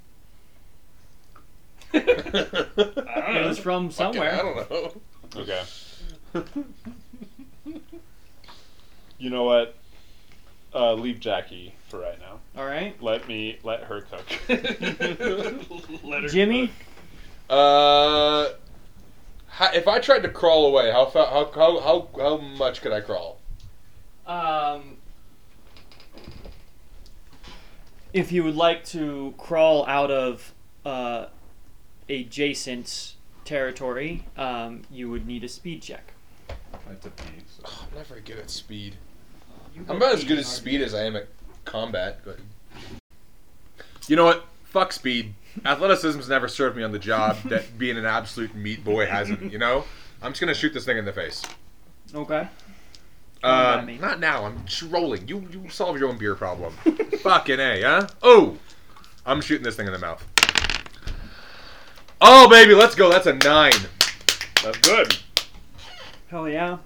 It was from somewhere. I don't know. Okay. You know what? Leave Jackie for right now. All right, Let her cook. Let her Jimmy. cook. If I tried to crawl away, how much could I crawl? If you would like to crawl out of adjacent territory, you would need a speed check. That's a piece. I'm not very good at speed. I'm about as good at speed as I am at combat. But you know what? Fuck speed. Athleticism's never served me on the job that being an absolute meat boy hasn't. You know, I'm just gonna shoot this thing in the face. Okay. at me. Not now. I'm just rolling. You solve your own beer problem. Fucking A, huh? Oh! I'm shooting this thing in the mouth. Oh, baby, let's go. That's a 9. That's good. Hell yeah.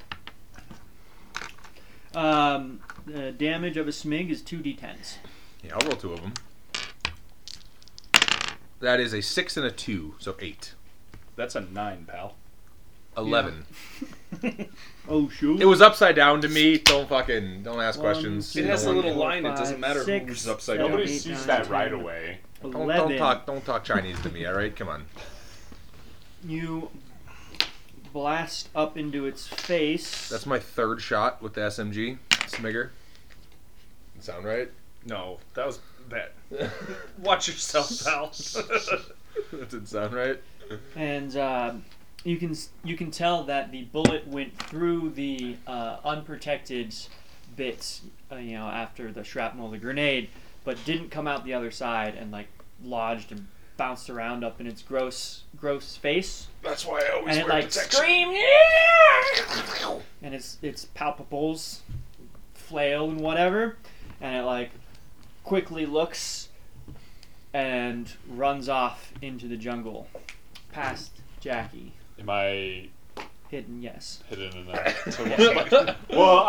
The damage of a smig is 2d10s. Yeah, I'll roll 2 of them. That is a 6 and a 2, so 8. That's a 9, pal. 11. Oh, shoot. It was upside down to me. Don't ask 1, questions. 2, It has a No one- little line. It doesn't 5, matter 6, who's upside 7, down. Nobody 8, sees 9, that right 10, away. 11. Don't talk Chinese to me, alright? Come on. You blast up into its face. That's my 3rd shot with the SMG. Smigger. Sound right? No, that was bad. Watch yourself, pal. That didn't sound right. And you can tell that the bullet went through the unprotected bits, after the shrapnel of the grenade, but didn't come out the other side and lodged and bounced around up in its gross face. That's why I always And it wear protection. screamed, yeah! And its palpables flail and whatever, and it quickly looks and runs off into the jungle, past Jackie. Am I Hidden, yes. hidden enough to Well,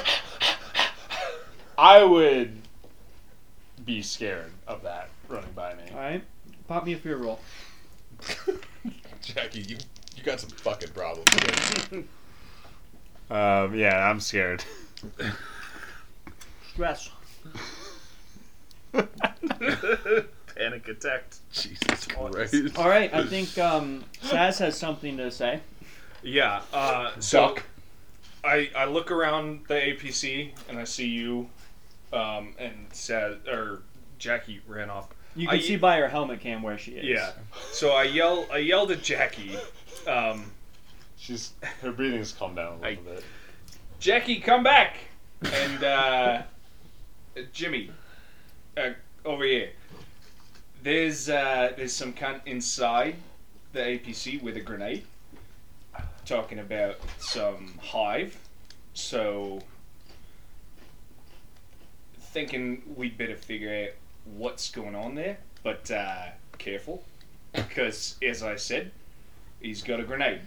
I would be scared of that running by me. All right, pop me a fear roll. Jackie, you got some fucking problems. Kid. Yeah, I'm scared. Stress. Panic attack. Jesus Christ. All right, I think Saz has something to say. Yeah. So Duck. I look around the APC and I see you, and Jackie ran off. You can see by her helmet cam where she is. Yeah. So I yelled at Jackie. Her breathing's calmed down a little bit. Jackie, come back! And Jimmy, over here. There's some cunt inside the APC with a grenade, talking about some hive. So, thinking we'd better figure out what's going on there, but careful, because as I said, he's got a grenade.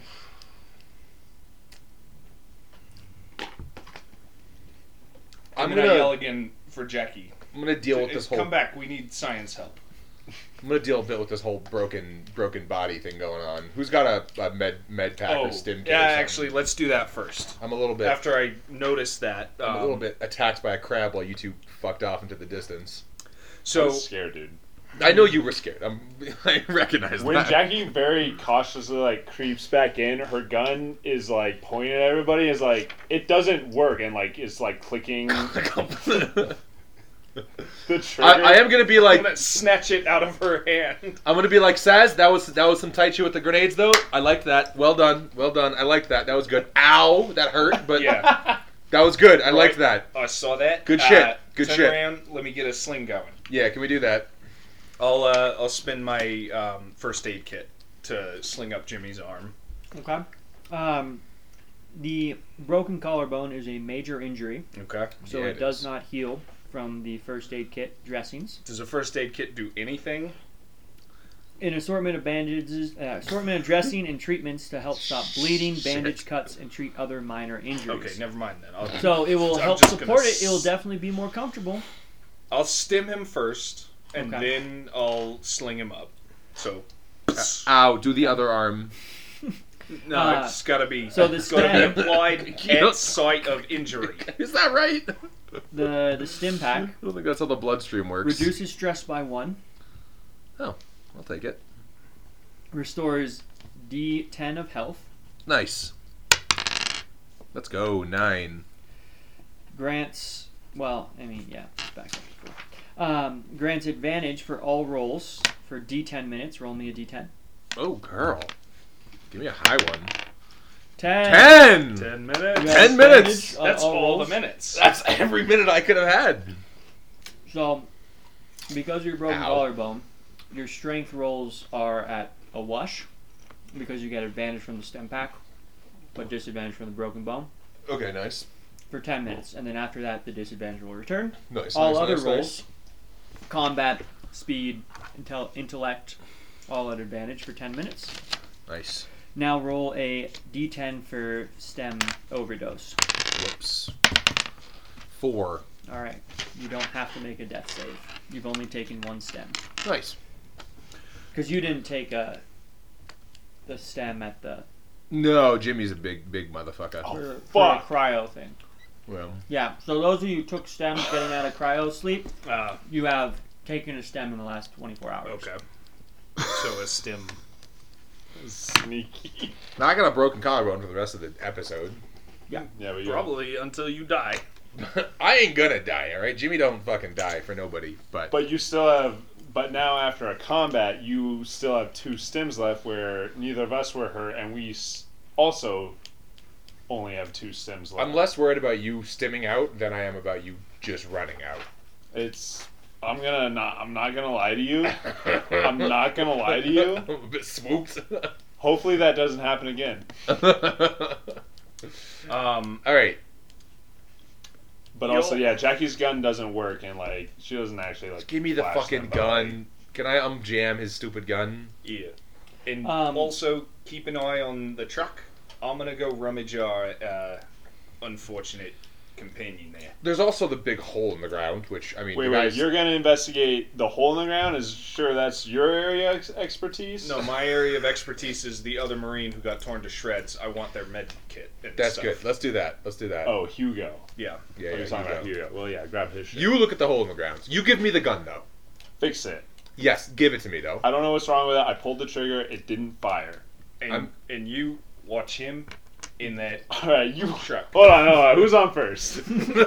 I'm And then gonna I yell again for Jackie. I'm gonna deal with this whole. Come back, we need science help. I'm gonna deal a bit with this whole broken body thing going on. Who's got a med pack or stim kit? yeah, or something? actually, let's do that first. I'm a little bit. After I noticed that, I'm a little bit attacked by a crab while you two fucked off into the distance. I So was scared, dude. I know you were scared. I recognize When that. Jackie very cautiously like creeps back in, her gun is like pointing at everybody. Is like it doesn't work, and like it's like clicking the trigger. I am gonna be I'm like gonna snatch it out of her hand. I'm gonna be like Saz. That was some tight shit with the grenades though. I liked that. Well done. I liked that. That was good. Ow, that hurt, but Yeah, that was good. I liked that. I saw that. Good shit. Good turn shit. around. Let me get a sling going. Yeah, can we do that? I'll spin my first aid kit to sling up Jimmy's arm. Okay. The broken collarbone is a major injury, Okay. so Yeah, it it does is. not heal from the first aid kit dressings. Does a first aid kit do anything? An assortment of bandages, assortment of dressing and treatments to help stop bleeding, bandage Shit. cuts, and treat other minor injuries. Okay, never mind then. So it will I'm help just support gonna it. It will definitely be more comfortable. I'll stim him first, and Okay. then I'll sling him up. So. Ow, do the other arm. No, it's gotta be. so the it's gotta stem- be applied You don't- at site of injury. Is that right? The stim pack I don't think that's how the bloodstream works. reduces stress by 1, I'll take it. restores D10 of health, Nice. Let's go. 9. grants. Well, I mean, yeah, back up to 4. Grants advantage for all rolls for D10 minutes. Roll me a D10. Oh, girl. Give me a high one. 10. 10! 10 minutes. You have 10 minutes! advantage on That's all rolls. the minutes. That's every minute I could have had. So, because of your broken Ow. collarbone, your strength rolls are at a wash because you get advantage from the stem pack, but disadvantage from the broken bone Okay, nice. for 10 minutes, and then after that, the disadvantage will return. Nice. All nice, other nice, rolls, combat, speed, intellect, all at advantage for 10 minutes. Nice. Now roll a d10 for stem overdose. Whoops. 4. Alright, you don't have to make a death save. You've only taken 1 stem. Nice. Because you didn't take the stem at the No, Jimmy's a big motherfucker. Oh. for fuck. the cryo thing. Well, Yeah, so those of you who took stems getting out of cryo sleep, Uh, you have taken a stem in the last 24 hours. okay. So a stim. Sneaky. now I got a broken collarbone for the rest of the episode. Yeah, but you Probably until you die. I ain't gonna die, alright? Jimmy don't fucking die for nobody, but... But you still have. But now after a combat, you still have 2 stims left where neither of us were hurt, and we also only have 2 stims left. I'm less worried about you stimming out than I am about you just running out. It's. I'm not gonna lie to you. I'm not gonna lie to you. I'm a bit swooped. Hopefully that doesn't happen again. Alright. But also, yeah, Jackie's gun doesn't work, and like she doesn't actually like. Give me the flash fucking them, but, like, gun. Can I jam his stupid gun? Yeah. And Also, keep an eye on the truck. I'm gonna go rummage our unfortunate companion there. There's also the big hole in the ground, which, I mean, Wait, you wait, guys... you're gonna investigate the hole in the ground? Is sure that's your area expertise? No, my area of expertise is the other Marine who got torn to shreds. I want their med kit. And That's stuff. good. Let's do that. Oh, Hugo. Yeah. Yeah, Oh, you're talking about Hugo. Hugo. Well, yeah, grab his shit. You look at the hole in the ground. You give me the gun, though. Fix it. Yes, give it to me, though. I don't know what's wrong with it. I pulled the trigger. It didn't fire. And I'm- and you watch him in that All right, you truck. hold on. Who's on first?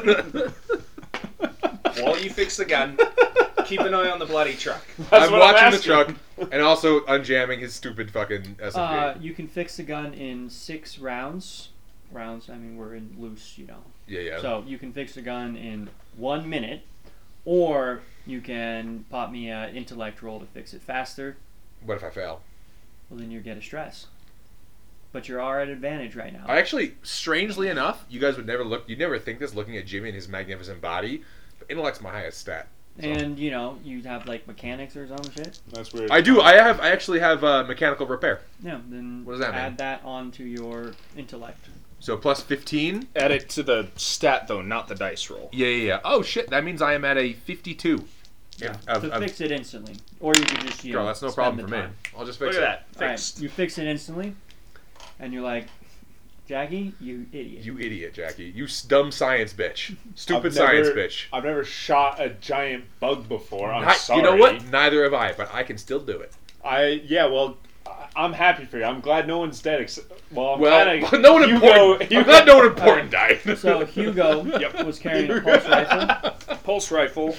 While you fix the gun, keep an eye on the bloody truck. That's I'm what watching the asking. truck and also unjamming his stupid fucking SMG. You can fix the gun in 6 rounds. Rounds, I mean, we're in loose, you know. Yeah. So you can fix the gun in 1 minute, or you can pop me an intellect roll to fix it faster. What if I fail? Well, then you get a stress. But you are at advantage right now. I actually, strangely enough, you guys would never look. You'd never think this looking at Jimmy and his magnificent body. But intellect's my highest stat. So. And you know, you'd have like mechanics or some shit. That's weird. I do. I actually have mechanical repair. Yeah, then What does that mean? add that onto your intellect. So plus 15. Add it to the stat though, not the dice roll. Yeah. Oh shit! That means I am at a 52. Yeah. Of- So of- fix it instantly, or you could just Girl, that's no spend problem the for me. time. I'll just Look fix at it. that. All right, Fixed. you fix it instantly, and you're like, Jackie, you idiot. You idiot, Jackie. You dumb science bitch. Stupid I've science never- bitch. I've never shot a giant bug before. I'm Ni- sorry. You know what? Neither have I, but I can still do it. I'm happy for you. I'm glad no one's dead. Well, I'm Well, kinda, no one important. I'm glad no one important died. So Hugo was carrying a pulse rifle. Pulse rifle.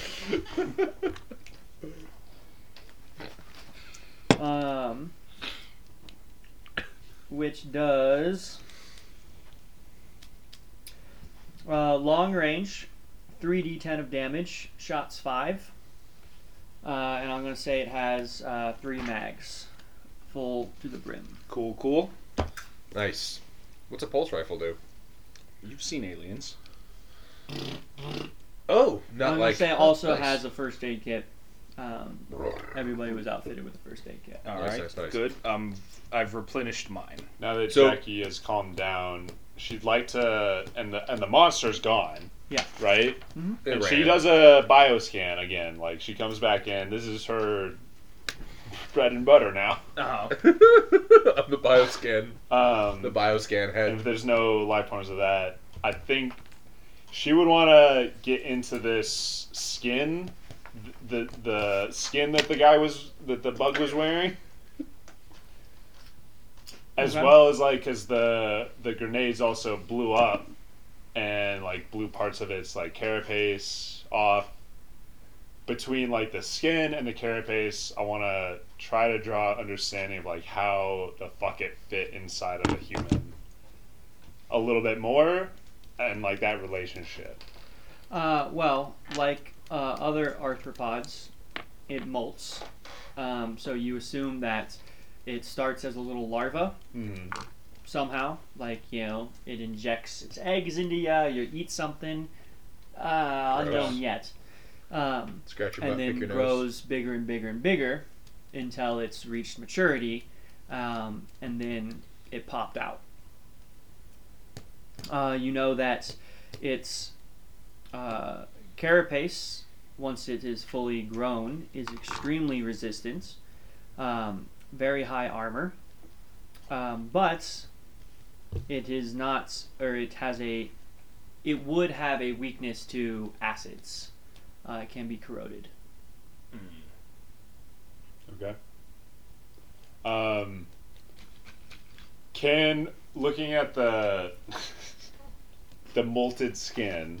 Which does long range, 3d10 of damage, shots 5, and I'm gonna say it has 3 mags, full to the brim. Cool. Nice. What's a pulse rifle do? You've seen Aliens. Oh, I'm not gonna like. say it also nice. has a first aid kit. Everybody was outfitted with a first aid kit. All Nice, right, nice, nice. good. I've replenished mine. Now that So- Jackie has calmed down, she'd like to, and the monster's gone. Yeah. Right. It And ran. she does a bioscan again. Like she comes back in. This is her bread and butter now. Oh. Of the bioscan. The bioscan And head. if there's no life forms of that, I think she would want to get into this skin, the skin that the bug was wearing, as Okay. well as like because the grenades also blew up and like blew parts of its like carapace off. Between like the skin and the carapace, I want to try to draw understanding of like how the fuck it fit inside of a human a little bit more, and like that relationship. Well, like other arthropods, it molts. So you assume that it starts as a little larva somehow. Like, you know, it injects its eggs into you eat something. Unknown yet. Scratch your And butt, then pick your nose. grows bigger and bigger and bigger until it's reached maturity, and then it popped out. You know that its carapace, once it is fully grown, is extremely resistant, very high armor, but it is not, or it would have a weakness to acids. It can be corroded. Okay. Can looking at the the molted skin,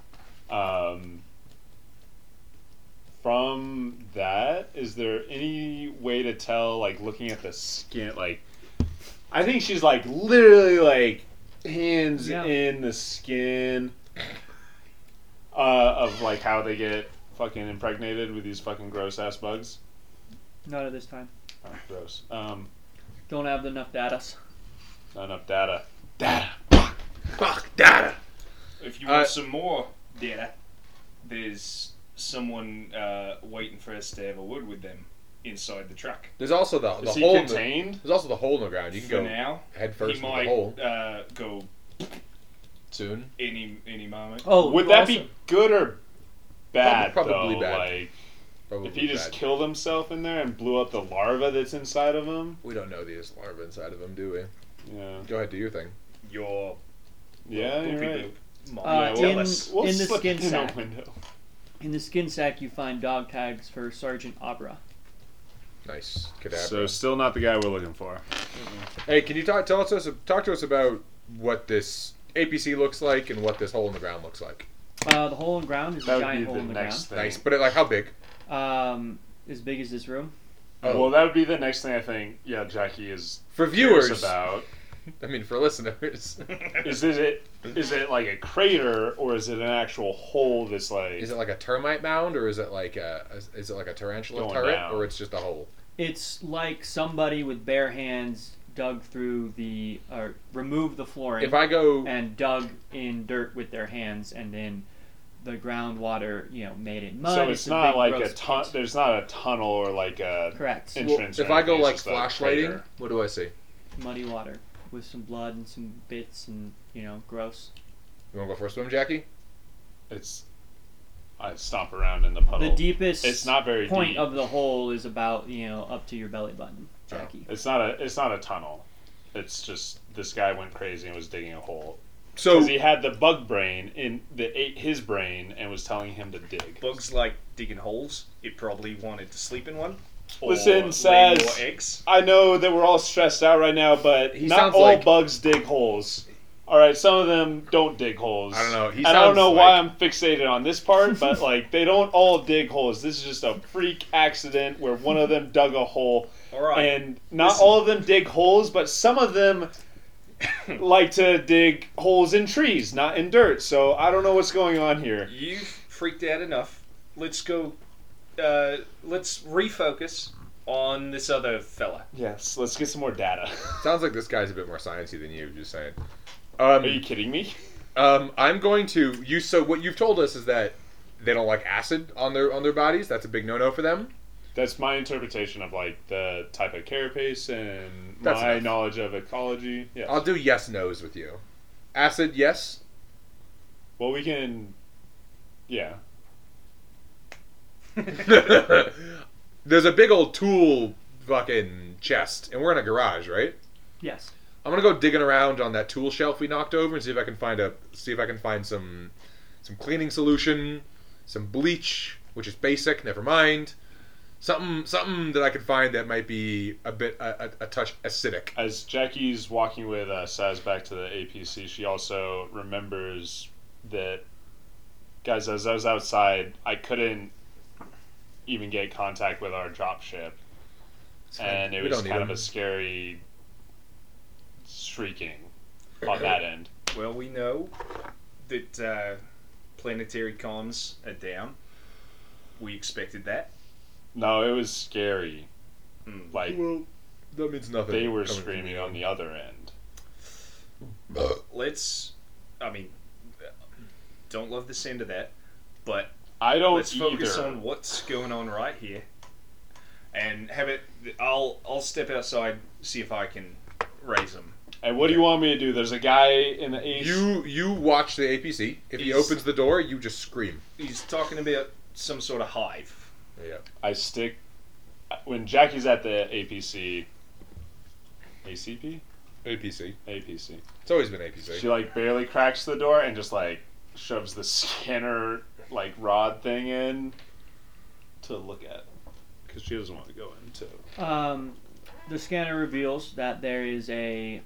from that, is there any way to tell, like looking at the skin, like I think she's like literally like hands Yeah. in the skin of like how they get fucking impregnated with these fucking gross ass bugs. Not at this time. Oh, gross. Don't have enough data. Not enough data. Fuck, data! If you want some more data, there's someone waiting for us to have a word with them inside the truck. There's also the Is he hole. In the, contained? there's also the hole in the ground. You can For go now, head he first into the might hole go soon. any moment. Oh, Would you that also- be good or bad? Probably though? bad. Like, Probably if he just bad. killed himself in there and blew up the larva that's inside of him. We don't know the larva inside of him, do we? Yeah. Go ahead, do your thing. Your Yeah, you're poopy right. boop. Mom, Uh, tell in- us. We'll in the slip skin it in sack. the window. In the skin sack, you find dog tags for Sergeant Abra. Nice. Cadabra. So still not the guy we're looking for. Hey, can you talk to us about what this APC looks like and what this hole in the ground looks like? The hole in the ground is That a would giant be hole the in the next thing. Nice, but like how big? ground. As big as this room. Oh. Well, that would be the next thing I think. Yeah, Jackie is For curious viewers, about. I mean, for listeners, Is it like a crater or is it an actual hole that's like? is it like a termite mound or is it like a tarantula Going turret down. or it's just a hole? It's like somebody with bare hands dug through or removed the flooring If I go, and dug in dirt with their hands, and then the groundwater, made it mud. So it's a not big, like gross a pit. there's not a tunnel or like a Correct. entrance. if or I go anything, like it's just a flashlighting, crater. what do I see? Muddy water with some blood and some bits and gross. You want to go for a swim, Jackie? I stomp around in the puddle. The deepest It's not very point deep. of the hole is about up to your belly button, Oh. Jackie. It's not a tunnel. It's just this guy went crazy and was digging a hole. So Because he had the bug brain that ate his brain and was telling him to dig. Bugs like digging holes. It probably wanted to sleep in one. Or Listen, lay Saz. more eggs. I know that we're all stressed out right now, but He not sounds all like- bugs dig holes. All right, some of them don't dig holes. I don't know. He And I don't sounds know why like- I'm fixated on this part, but like they don't all dig holes. This is just a freak accident where one of them dug a hole, All right. and not Listen. all of them dig holes, but some of them like to dig holes in trees, not in dirt. So I don't know what's going on here. You've freaked out enough. Let's go. Let's refocus on this other fella. Yes, let's get some more data. sounds like this guy's a bit more sciencey than you. Just saying. Are you kidding me? I'm going to use. So what you've told us is that they don't like acid on their bodies. That's a big no-no for them. That's my interpretation of like the type of carapace and That's my enough. knowledge of ecology. Yes. I'll do yes nos with you. Acid, yes. Well, we can. Yeah. There's a big old tool fucking chest, and we're in a garage, right? Yes. I'm gonna go digging around on that tool shelf we knocked over and see if I can find some cleaning solution, some bleach, which is basic. Never mind. Something that I could find that might be a touch acidic. As Jackie's walking with Saz back to the APC, she also remembers that, guys, as I was outside, I couldn't even get contact with our dropship. And it We was don't need kind of them. a scary shrieking on that end. Well, we know that planetary comms are down. We expected that. No, it was scary. Like, Well, that means nothing. they were coming from screaming you. on the other end. Don't love the sound of that, but I don't let's focus either. on what's going on right here, and have it. I'll step outside, see if I can raise them. And what do you want me to do? There's a guy in the ace. You watch the APC. If he He's- opens the door, you just scream. He's talking about some sort of hive. Yeah. I stick when Jackie's at the APC. ACP? APC. APC. It's always been APC. She like barely cracks the door and just like shoves the scanner like rod thing in to look at because she doesn't want to go into. The scanner reveals that there is a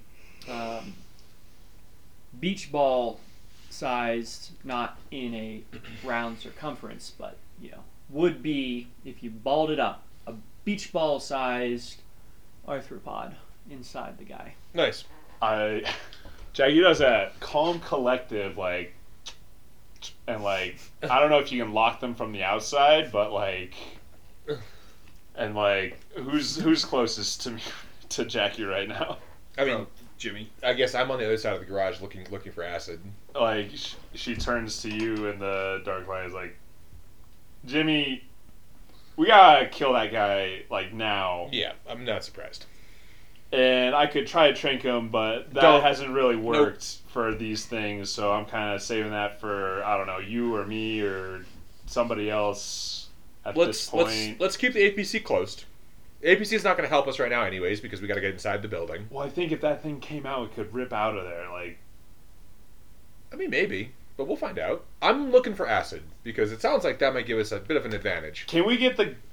beach ball sized, not in a round circumference, but would be, if you balled it up, a beach ball sized arthropod inside the guy. Nice. Jackie does that calm collective like, and like I don't know if you can lock them from the outside, but like, and like who's closest to me to Jackie right now? I mean, Jimmy. I guess I'm on the other side of the garage looking for acid. Like she turns to you in the dark light, is like, Jimmy, we gotta kill that guy like now. Yeah, I'm not surprised. And I could try to trank him, but that Don't. hasn't really worked for these things. So I'm kind of saving that for I don't know, you or me or somebody else at this point. Let's keep the APC closed. The APC is not going to help us right now, anyways, because we got to get inside the building. Well, I think if that thing came out, it could rip out of there. Like, I mean, maybe, but we'll find out. I'm looking for acid because it sounds like that might give us a bit of an advantage. can we get the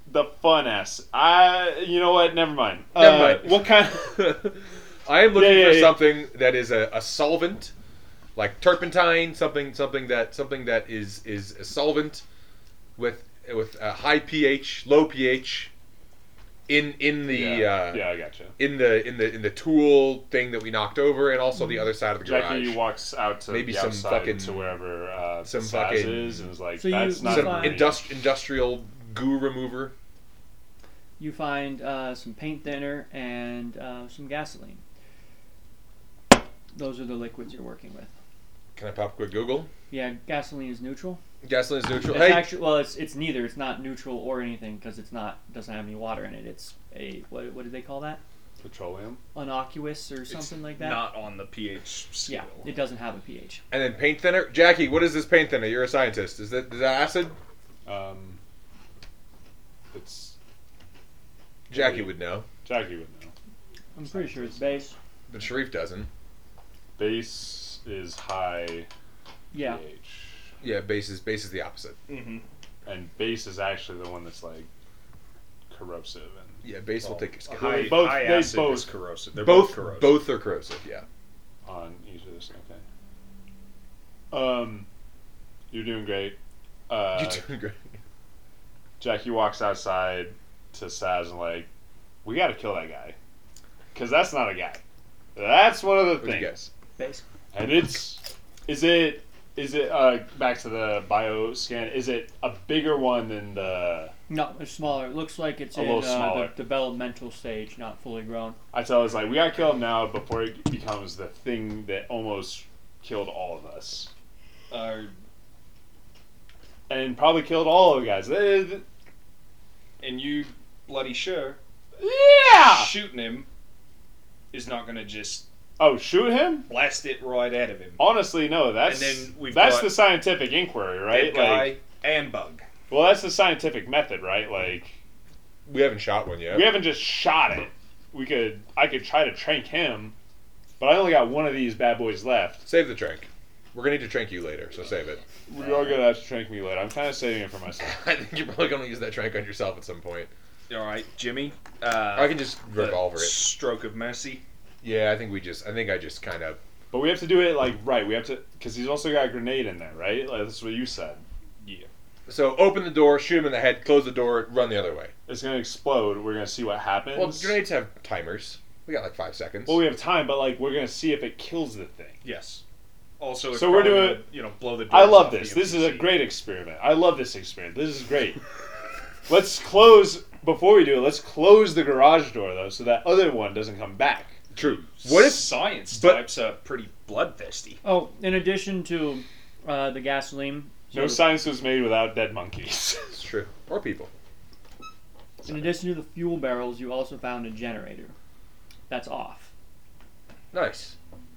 the fun ass. You know what? Never mind. Never mind. What kind? I am looking Yeah, for yeah. something that is a solvent, like turpentine, something that is a solvent with a high pH, low pH. In the yeah, I gotcha. in the tool thing that we knocked over, and also the other side of the garage. Jackie walks out to Maybe the some outside fucking- to wherever some Saz fucking- is, and is like, So you- that's you not Some find- industrial goo remover. You find some paint thinner and some gasoline. Those are the liquids you're working with. Can I pop a quick Google? Yeah, gasoline is neutral. Gasoline is neutral. It's Hey, actually, well, it's neither. It's not neutral or anything because doesn't have any water in it. It's a what did they call that? petroleum. Innocuous or something like that. Not on the pH scale. Yeah, it doesn't have a pH. and then paint thinner. Jackie, what is this paint thinner? You're a scientist. Is that acid? It's Jackie would know, Jackie would know. I'm pretty sure it's base. but Sharif doesn't. Base is high Yeah. pH, Yeah, base is the opposite. Mm-hmm. and base is actually the one that's like corrosive and Yeah, base will take your skin. High, both- high they acid both- is corrosive. They're both corrosive. both are corrosive. Yeah. on each of this. Okay. You're doing great. You're doing great. Jackie walks outside to Saz and like, we got to kill that guy, because that's not a guy. That's one of the What'd you things. guess? Base. And is it back to the bio scan? Is it a bigger one than the? No, it's smaller. It looks like it's A in little smaller. the developmental stage, not fully grown. I tell us like, we got to kill him now before it becomes the thing that almost killed all of us, and probably killed all of the guys. And you bloody sure Yeah. shooting him is not going to just Oh, shoot him? blast it right out of him. Honestly, no. That's And then we've that's got the scientific inquiry, right? Dead guy Like, and bug. well, that's the scientific method, right? Like, We haven't shot one yet. we haven't just shot it. I could try to trank him, but I only got one of these bad boys left. Save the trank. We're gonna need to trank you later, so save it. You're gonna have to trank me later. I'm kind of saving it for myself. I think you're probably gonna use that trank on yourself at some point. All right, Jimmy. I can just the revolver it. Stroke of mercy. Yeah, I think I just kind of. But we have to do it like right. We have to, because he's also got a grenade in there, right? Like that's what you said. Yeah. So open the door, shoot him in the head, close the door, run the other way. It's gonna explode. We're gonna see what happens. Well, grenades have timers. We got like 5 seconds. Well, we have time, but like we're gonna see if it kills the thing. Yes. Also, it's So we're probably doing- gonna, blow the. I doors love off this. the This is a NPC. great experiment. I love this experiment. This is great. Let's close before we do it. Let's close the garage door though, so that other one doesn't come back. True. What if? Science but- types are pretty bloodthirsty? Oh, in addition to the gasoline, No science was made without dead monkeys. It's true. Or people. in addition to the fuel barrels, you also found a generator. That's off. Nice.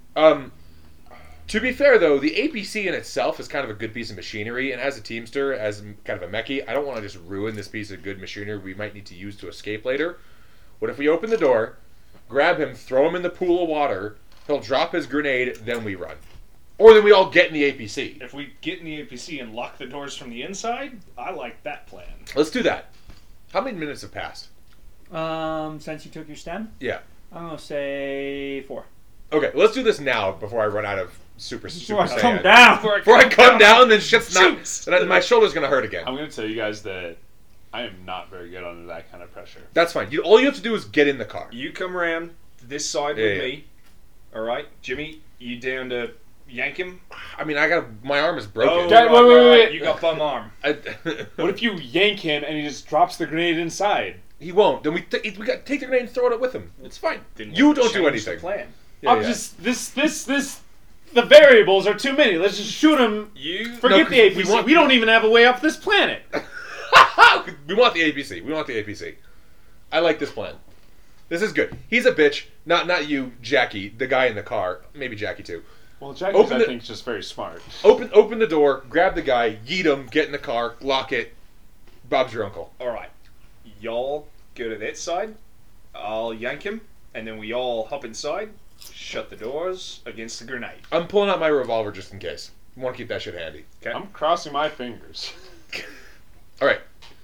To be fair, though, the APC in itself is kind of a good piece of machinery, and as a Teamster, as kind of a mechie, I don't want to just ruin this piece of good machinery we might need to use to escape later. What if we open the door, grab him, throw him in the pool of water, he'll drop his grenade, then we run? Or then we all get in the APC. If we get in the APC and lock the doors from the inside, I like that plan. Let's do that. How many minutes have passed? Since you took your stem, Yeah. I'm gonna say 4. Okay, let's do this now before I run out of Super Before I Saiyan. come down. Before I come down, then shit's not. Shoots. Then my shoulder's gonna hurt again. I'm gonna tell you guys that I am not very good under that kind of pressure. That's fine. All you have to do is get in the car. You come around this side Yeah, with yeah. me. All right, Jimmy, you down to yank him? I mean, my arm is broken. Oh, Dad, right, wait. right. You got bum arm. What if you yank him and he just drops the grenade inside? He won't. Then we got to take the grenade and throw it with him. It's fine. Then You we'll don't do change the anything. plan. Yeah, I'm yeah. just this. The variables are too many. Let's just shoot him. You Forget No, the APC. 'cause We don't even have a way off this planet. We want the APC. We want the APC. I like this plan. This is good. He's a bitch. Not you, Jackie, the guy in the car. Maybe Jackie too. Well, Jackie's, Open I the- think, is just very smart. Open the door, grab the guy, yeet him, get in the car, lock it. Bob's your uncle. All right, y'all go to that side. I'll yank him, and then we all hop inside. Shut the doors against the grenade. I'm pulling out my revolver just in case. I want to keep that shit handy. Okay. I'm crossing my fingers. All right. All right.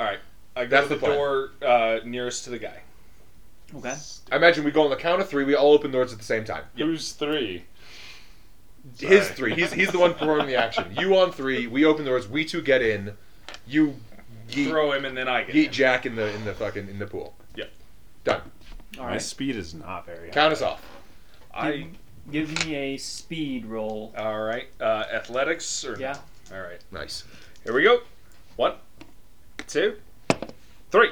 I go That's to the the plan. door nearest to the guy. Okay. I imagine we go on the count of 3. We all open doors at the same time. Who's 3? His Sorry. 3. He's the one performing the action. You on 3. We open doors. We 2 get in. You yeet, Throw him and then I get yeet him. Jack in the fucking in the pool. Yep. Done. All My right. speed is not very high. Count us off. Give me a speed roll. All right. Athletics or Yeah. All right. Nice. Here we go. 1, 2, 3.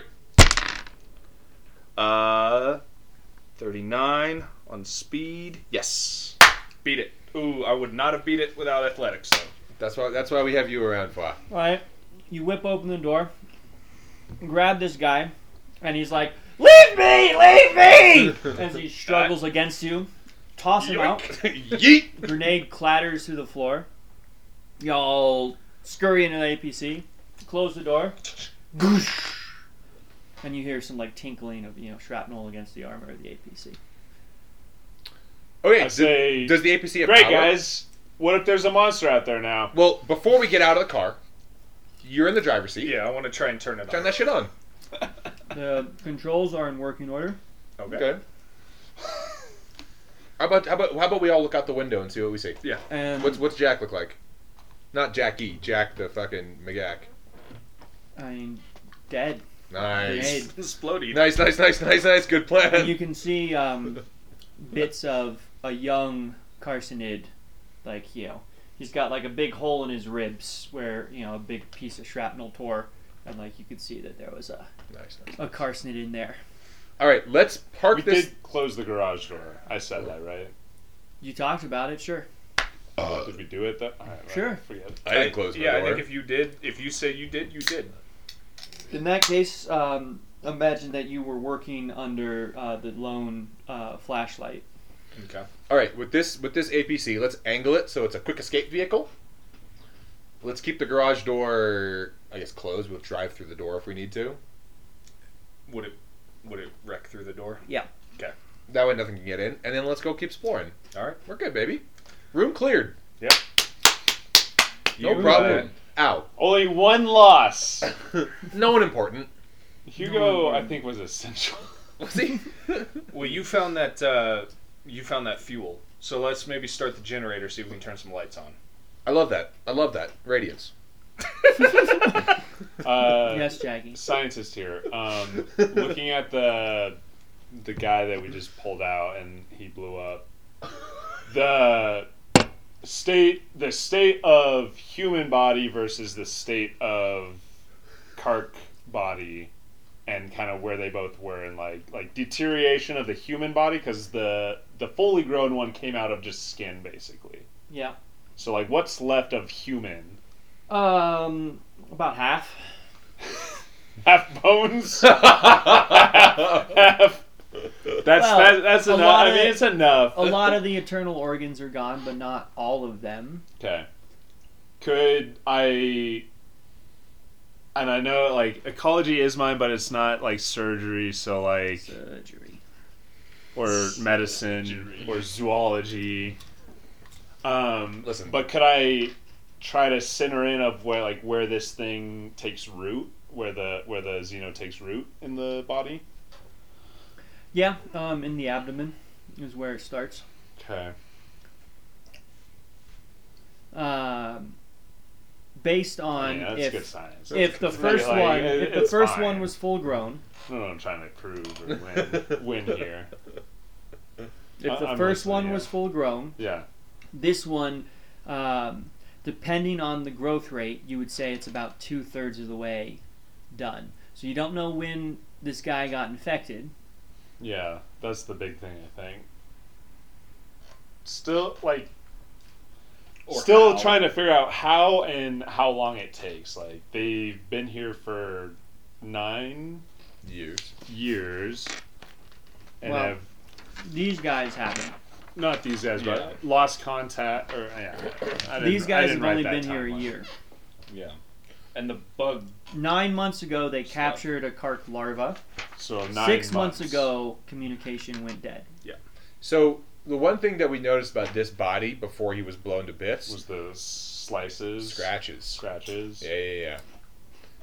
39 on speed. Yes. Beat it. Ooh, I would not have beat it without athletics though. That's why we have you around for. All right. You whip open the door, grab this guy, and he's like, "Leave me! Leave me!" As he struggles against you. Toss him out. Yeet. Grenade clatters through the floor. Y'all scurry into the APC. Close the door. And you hear some like tinkling of shrapnel against the armor of the APC. Okay. I say, Does the APC have great power? guys. What if there's a monster out there now? Well, before we get out of the car, you're in the driver's seat. Yeah, I want to try and turn it Turn on. that shit on. The controls are in working order. Okay. Good. How about we all look out the window and see what we see? Yeah. And What's Jack look like? Not Jackie. Jack the fucking McGack. I mean, dead. Nice. Grenade. Exploding. Nice. Good plan. And you can see bits of a young Carcinid, like he's got like a big hole in his ribs where a big piece of shrapnel tore, and like you could see that there was Nice. a Carcinid in there. All right, let's park We this. did close the garage door. I said that, right? You talked about it, sure. Did we do it? All right, well, Sure. Forget it. I didn't close the Yeah, door. I think if you say you did, you did. In that case, imagine that you were working under the lone flashlight. Okay. All right, with this APC, let's angle it so it's a quick escape vehicle. Let's keep the garage door, I guess, closed. We'll drive through the door if we need to. Would it wreck through the door? Yeah. Okay. That way nothing can get in. And then let's go keep exploring. All right. We're good, baby. Room cleared. Yep. No You, problem. Ow. Only one loss. No one important. Hugo, I think, was essential. Was he? Well, you found that fuel. So let's maybe start the generator, see if we can turn some lights on. I love that. Radiance. Yes, Jackie. Scientist here. Looking at the guy that we just pulled out and he blew up. The state of human body versus the state of Kark body, and kind of where they both were in like deterioration of the human body, because the fully grown one came out of just skin basically. Yeah. So like what's left of human? About half. Half bones. Half. That's a enough. lot I of mean, it- it's enough. A lot of the internal organs are gone, but not all of them. Okay. Could I? And I know like ecology is mine, but it's not like surgery. So like Surgery. or medicine or zoology. Listen. But could I try to center in of where this thing takes root, where the xeno takes root in the body? Yeah, in the abdomen is where it starts. Okay. Based I on mean, that's good science. if the It's first like, one if the it's first fine. one was full grown, I don't know what I'm trying to prove or win here. if the I'm first listening, one yeah. was full grown, Yeah. this one, depending on the growth rate, you would say it's about 2/3 of the way done. So you don't know when this guy got infected. Yeah, that's the big thing, I think. Still, like, Or still how. trying to figure out how and how long it takes. Like, they've been here for 9 years. And Well, have, These guys haven't. not these guys, Yeah. but lost contact, or, yeah. These guys have only write been that here a timeline. year. Yeah. And the bug. 9 months ago, they captured a Kark larva. So 9 6 months ago, communication went dead. So the one thing that we noticed about this body before he was blown to bits was the slices. scratches. Scratches. Yeah.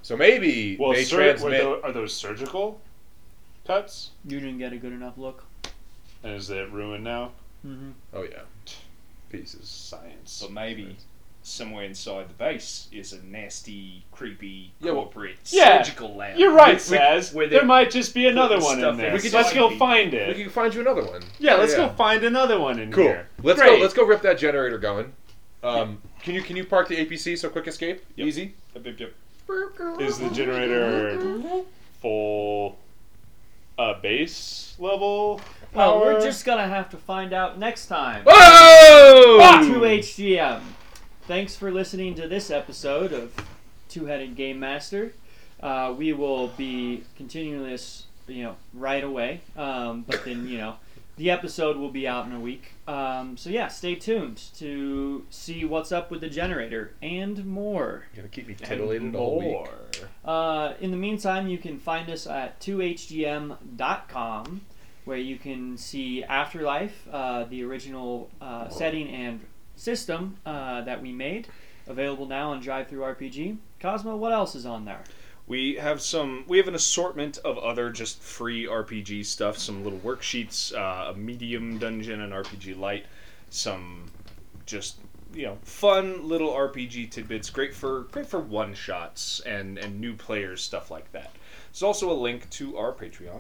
So maybe Well, they transmit. are those surgical cuts? You didn't get a good enough look. And is it ruined now? Mm-hmm. Oh yeah, pieces. Science. But maybe somewhere inside the base is a nasty, creepy, Yeah, well- corporate Yeah, surgical lab. You're right, We- Saz. where There they might just be another put one in stuff there. in. We could Let's just- go find We it. can find you another one. Yeah, let's go find another one in Cool. here. Let's Great. go. Let's go rip that generator going. Can you park the APC so quick escape? Yep. Easy. Yep. Is the generator full base level? Well, we're power? just gonna have to find out next time. Whoa! 2HGM. Thanks for listening to this episode of Two-Headed Game Master. We will be continuing this, right away. But then, the episode will be out in a week. So yeah, stay tuned to see what's up with the generator and more. You're gonna keep me And titillated all week. more. In the meantime, you can find us at 2hgm.com, where you can see Afterlife, the original setting and system that we made, available now on DriveThruRPG. Cosmo, what else is on there? We have an assortment of other just free RPG stuff, some little worksheets, a medium dungeon, an RPG light, some just fun little RPG tidbits, great for one shots and new players, stuff like that. There's also a link to our Patreon.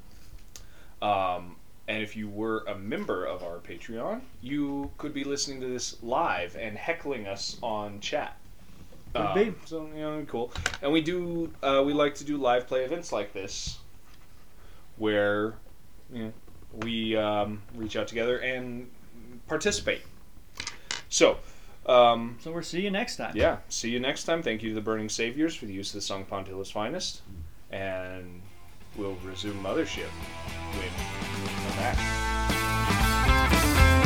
And if you were a member of our Patreon, you could be listening to this live and heckling us on chat. Could be. So cool. And we like to do live play events like this, where we reach out together and participate. So we'll see you next time. yeah, see you next time. Thank you to the Burning Saviors for the use of the song Pontilla's Finest, and we'll resume Mothership when we come back.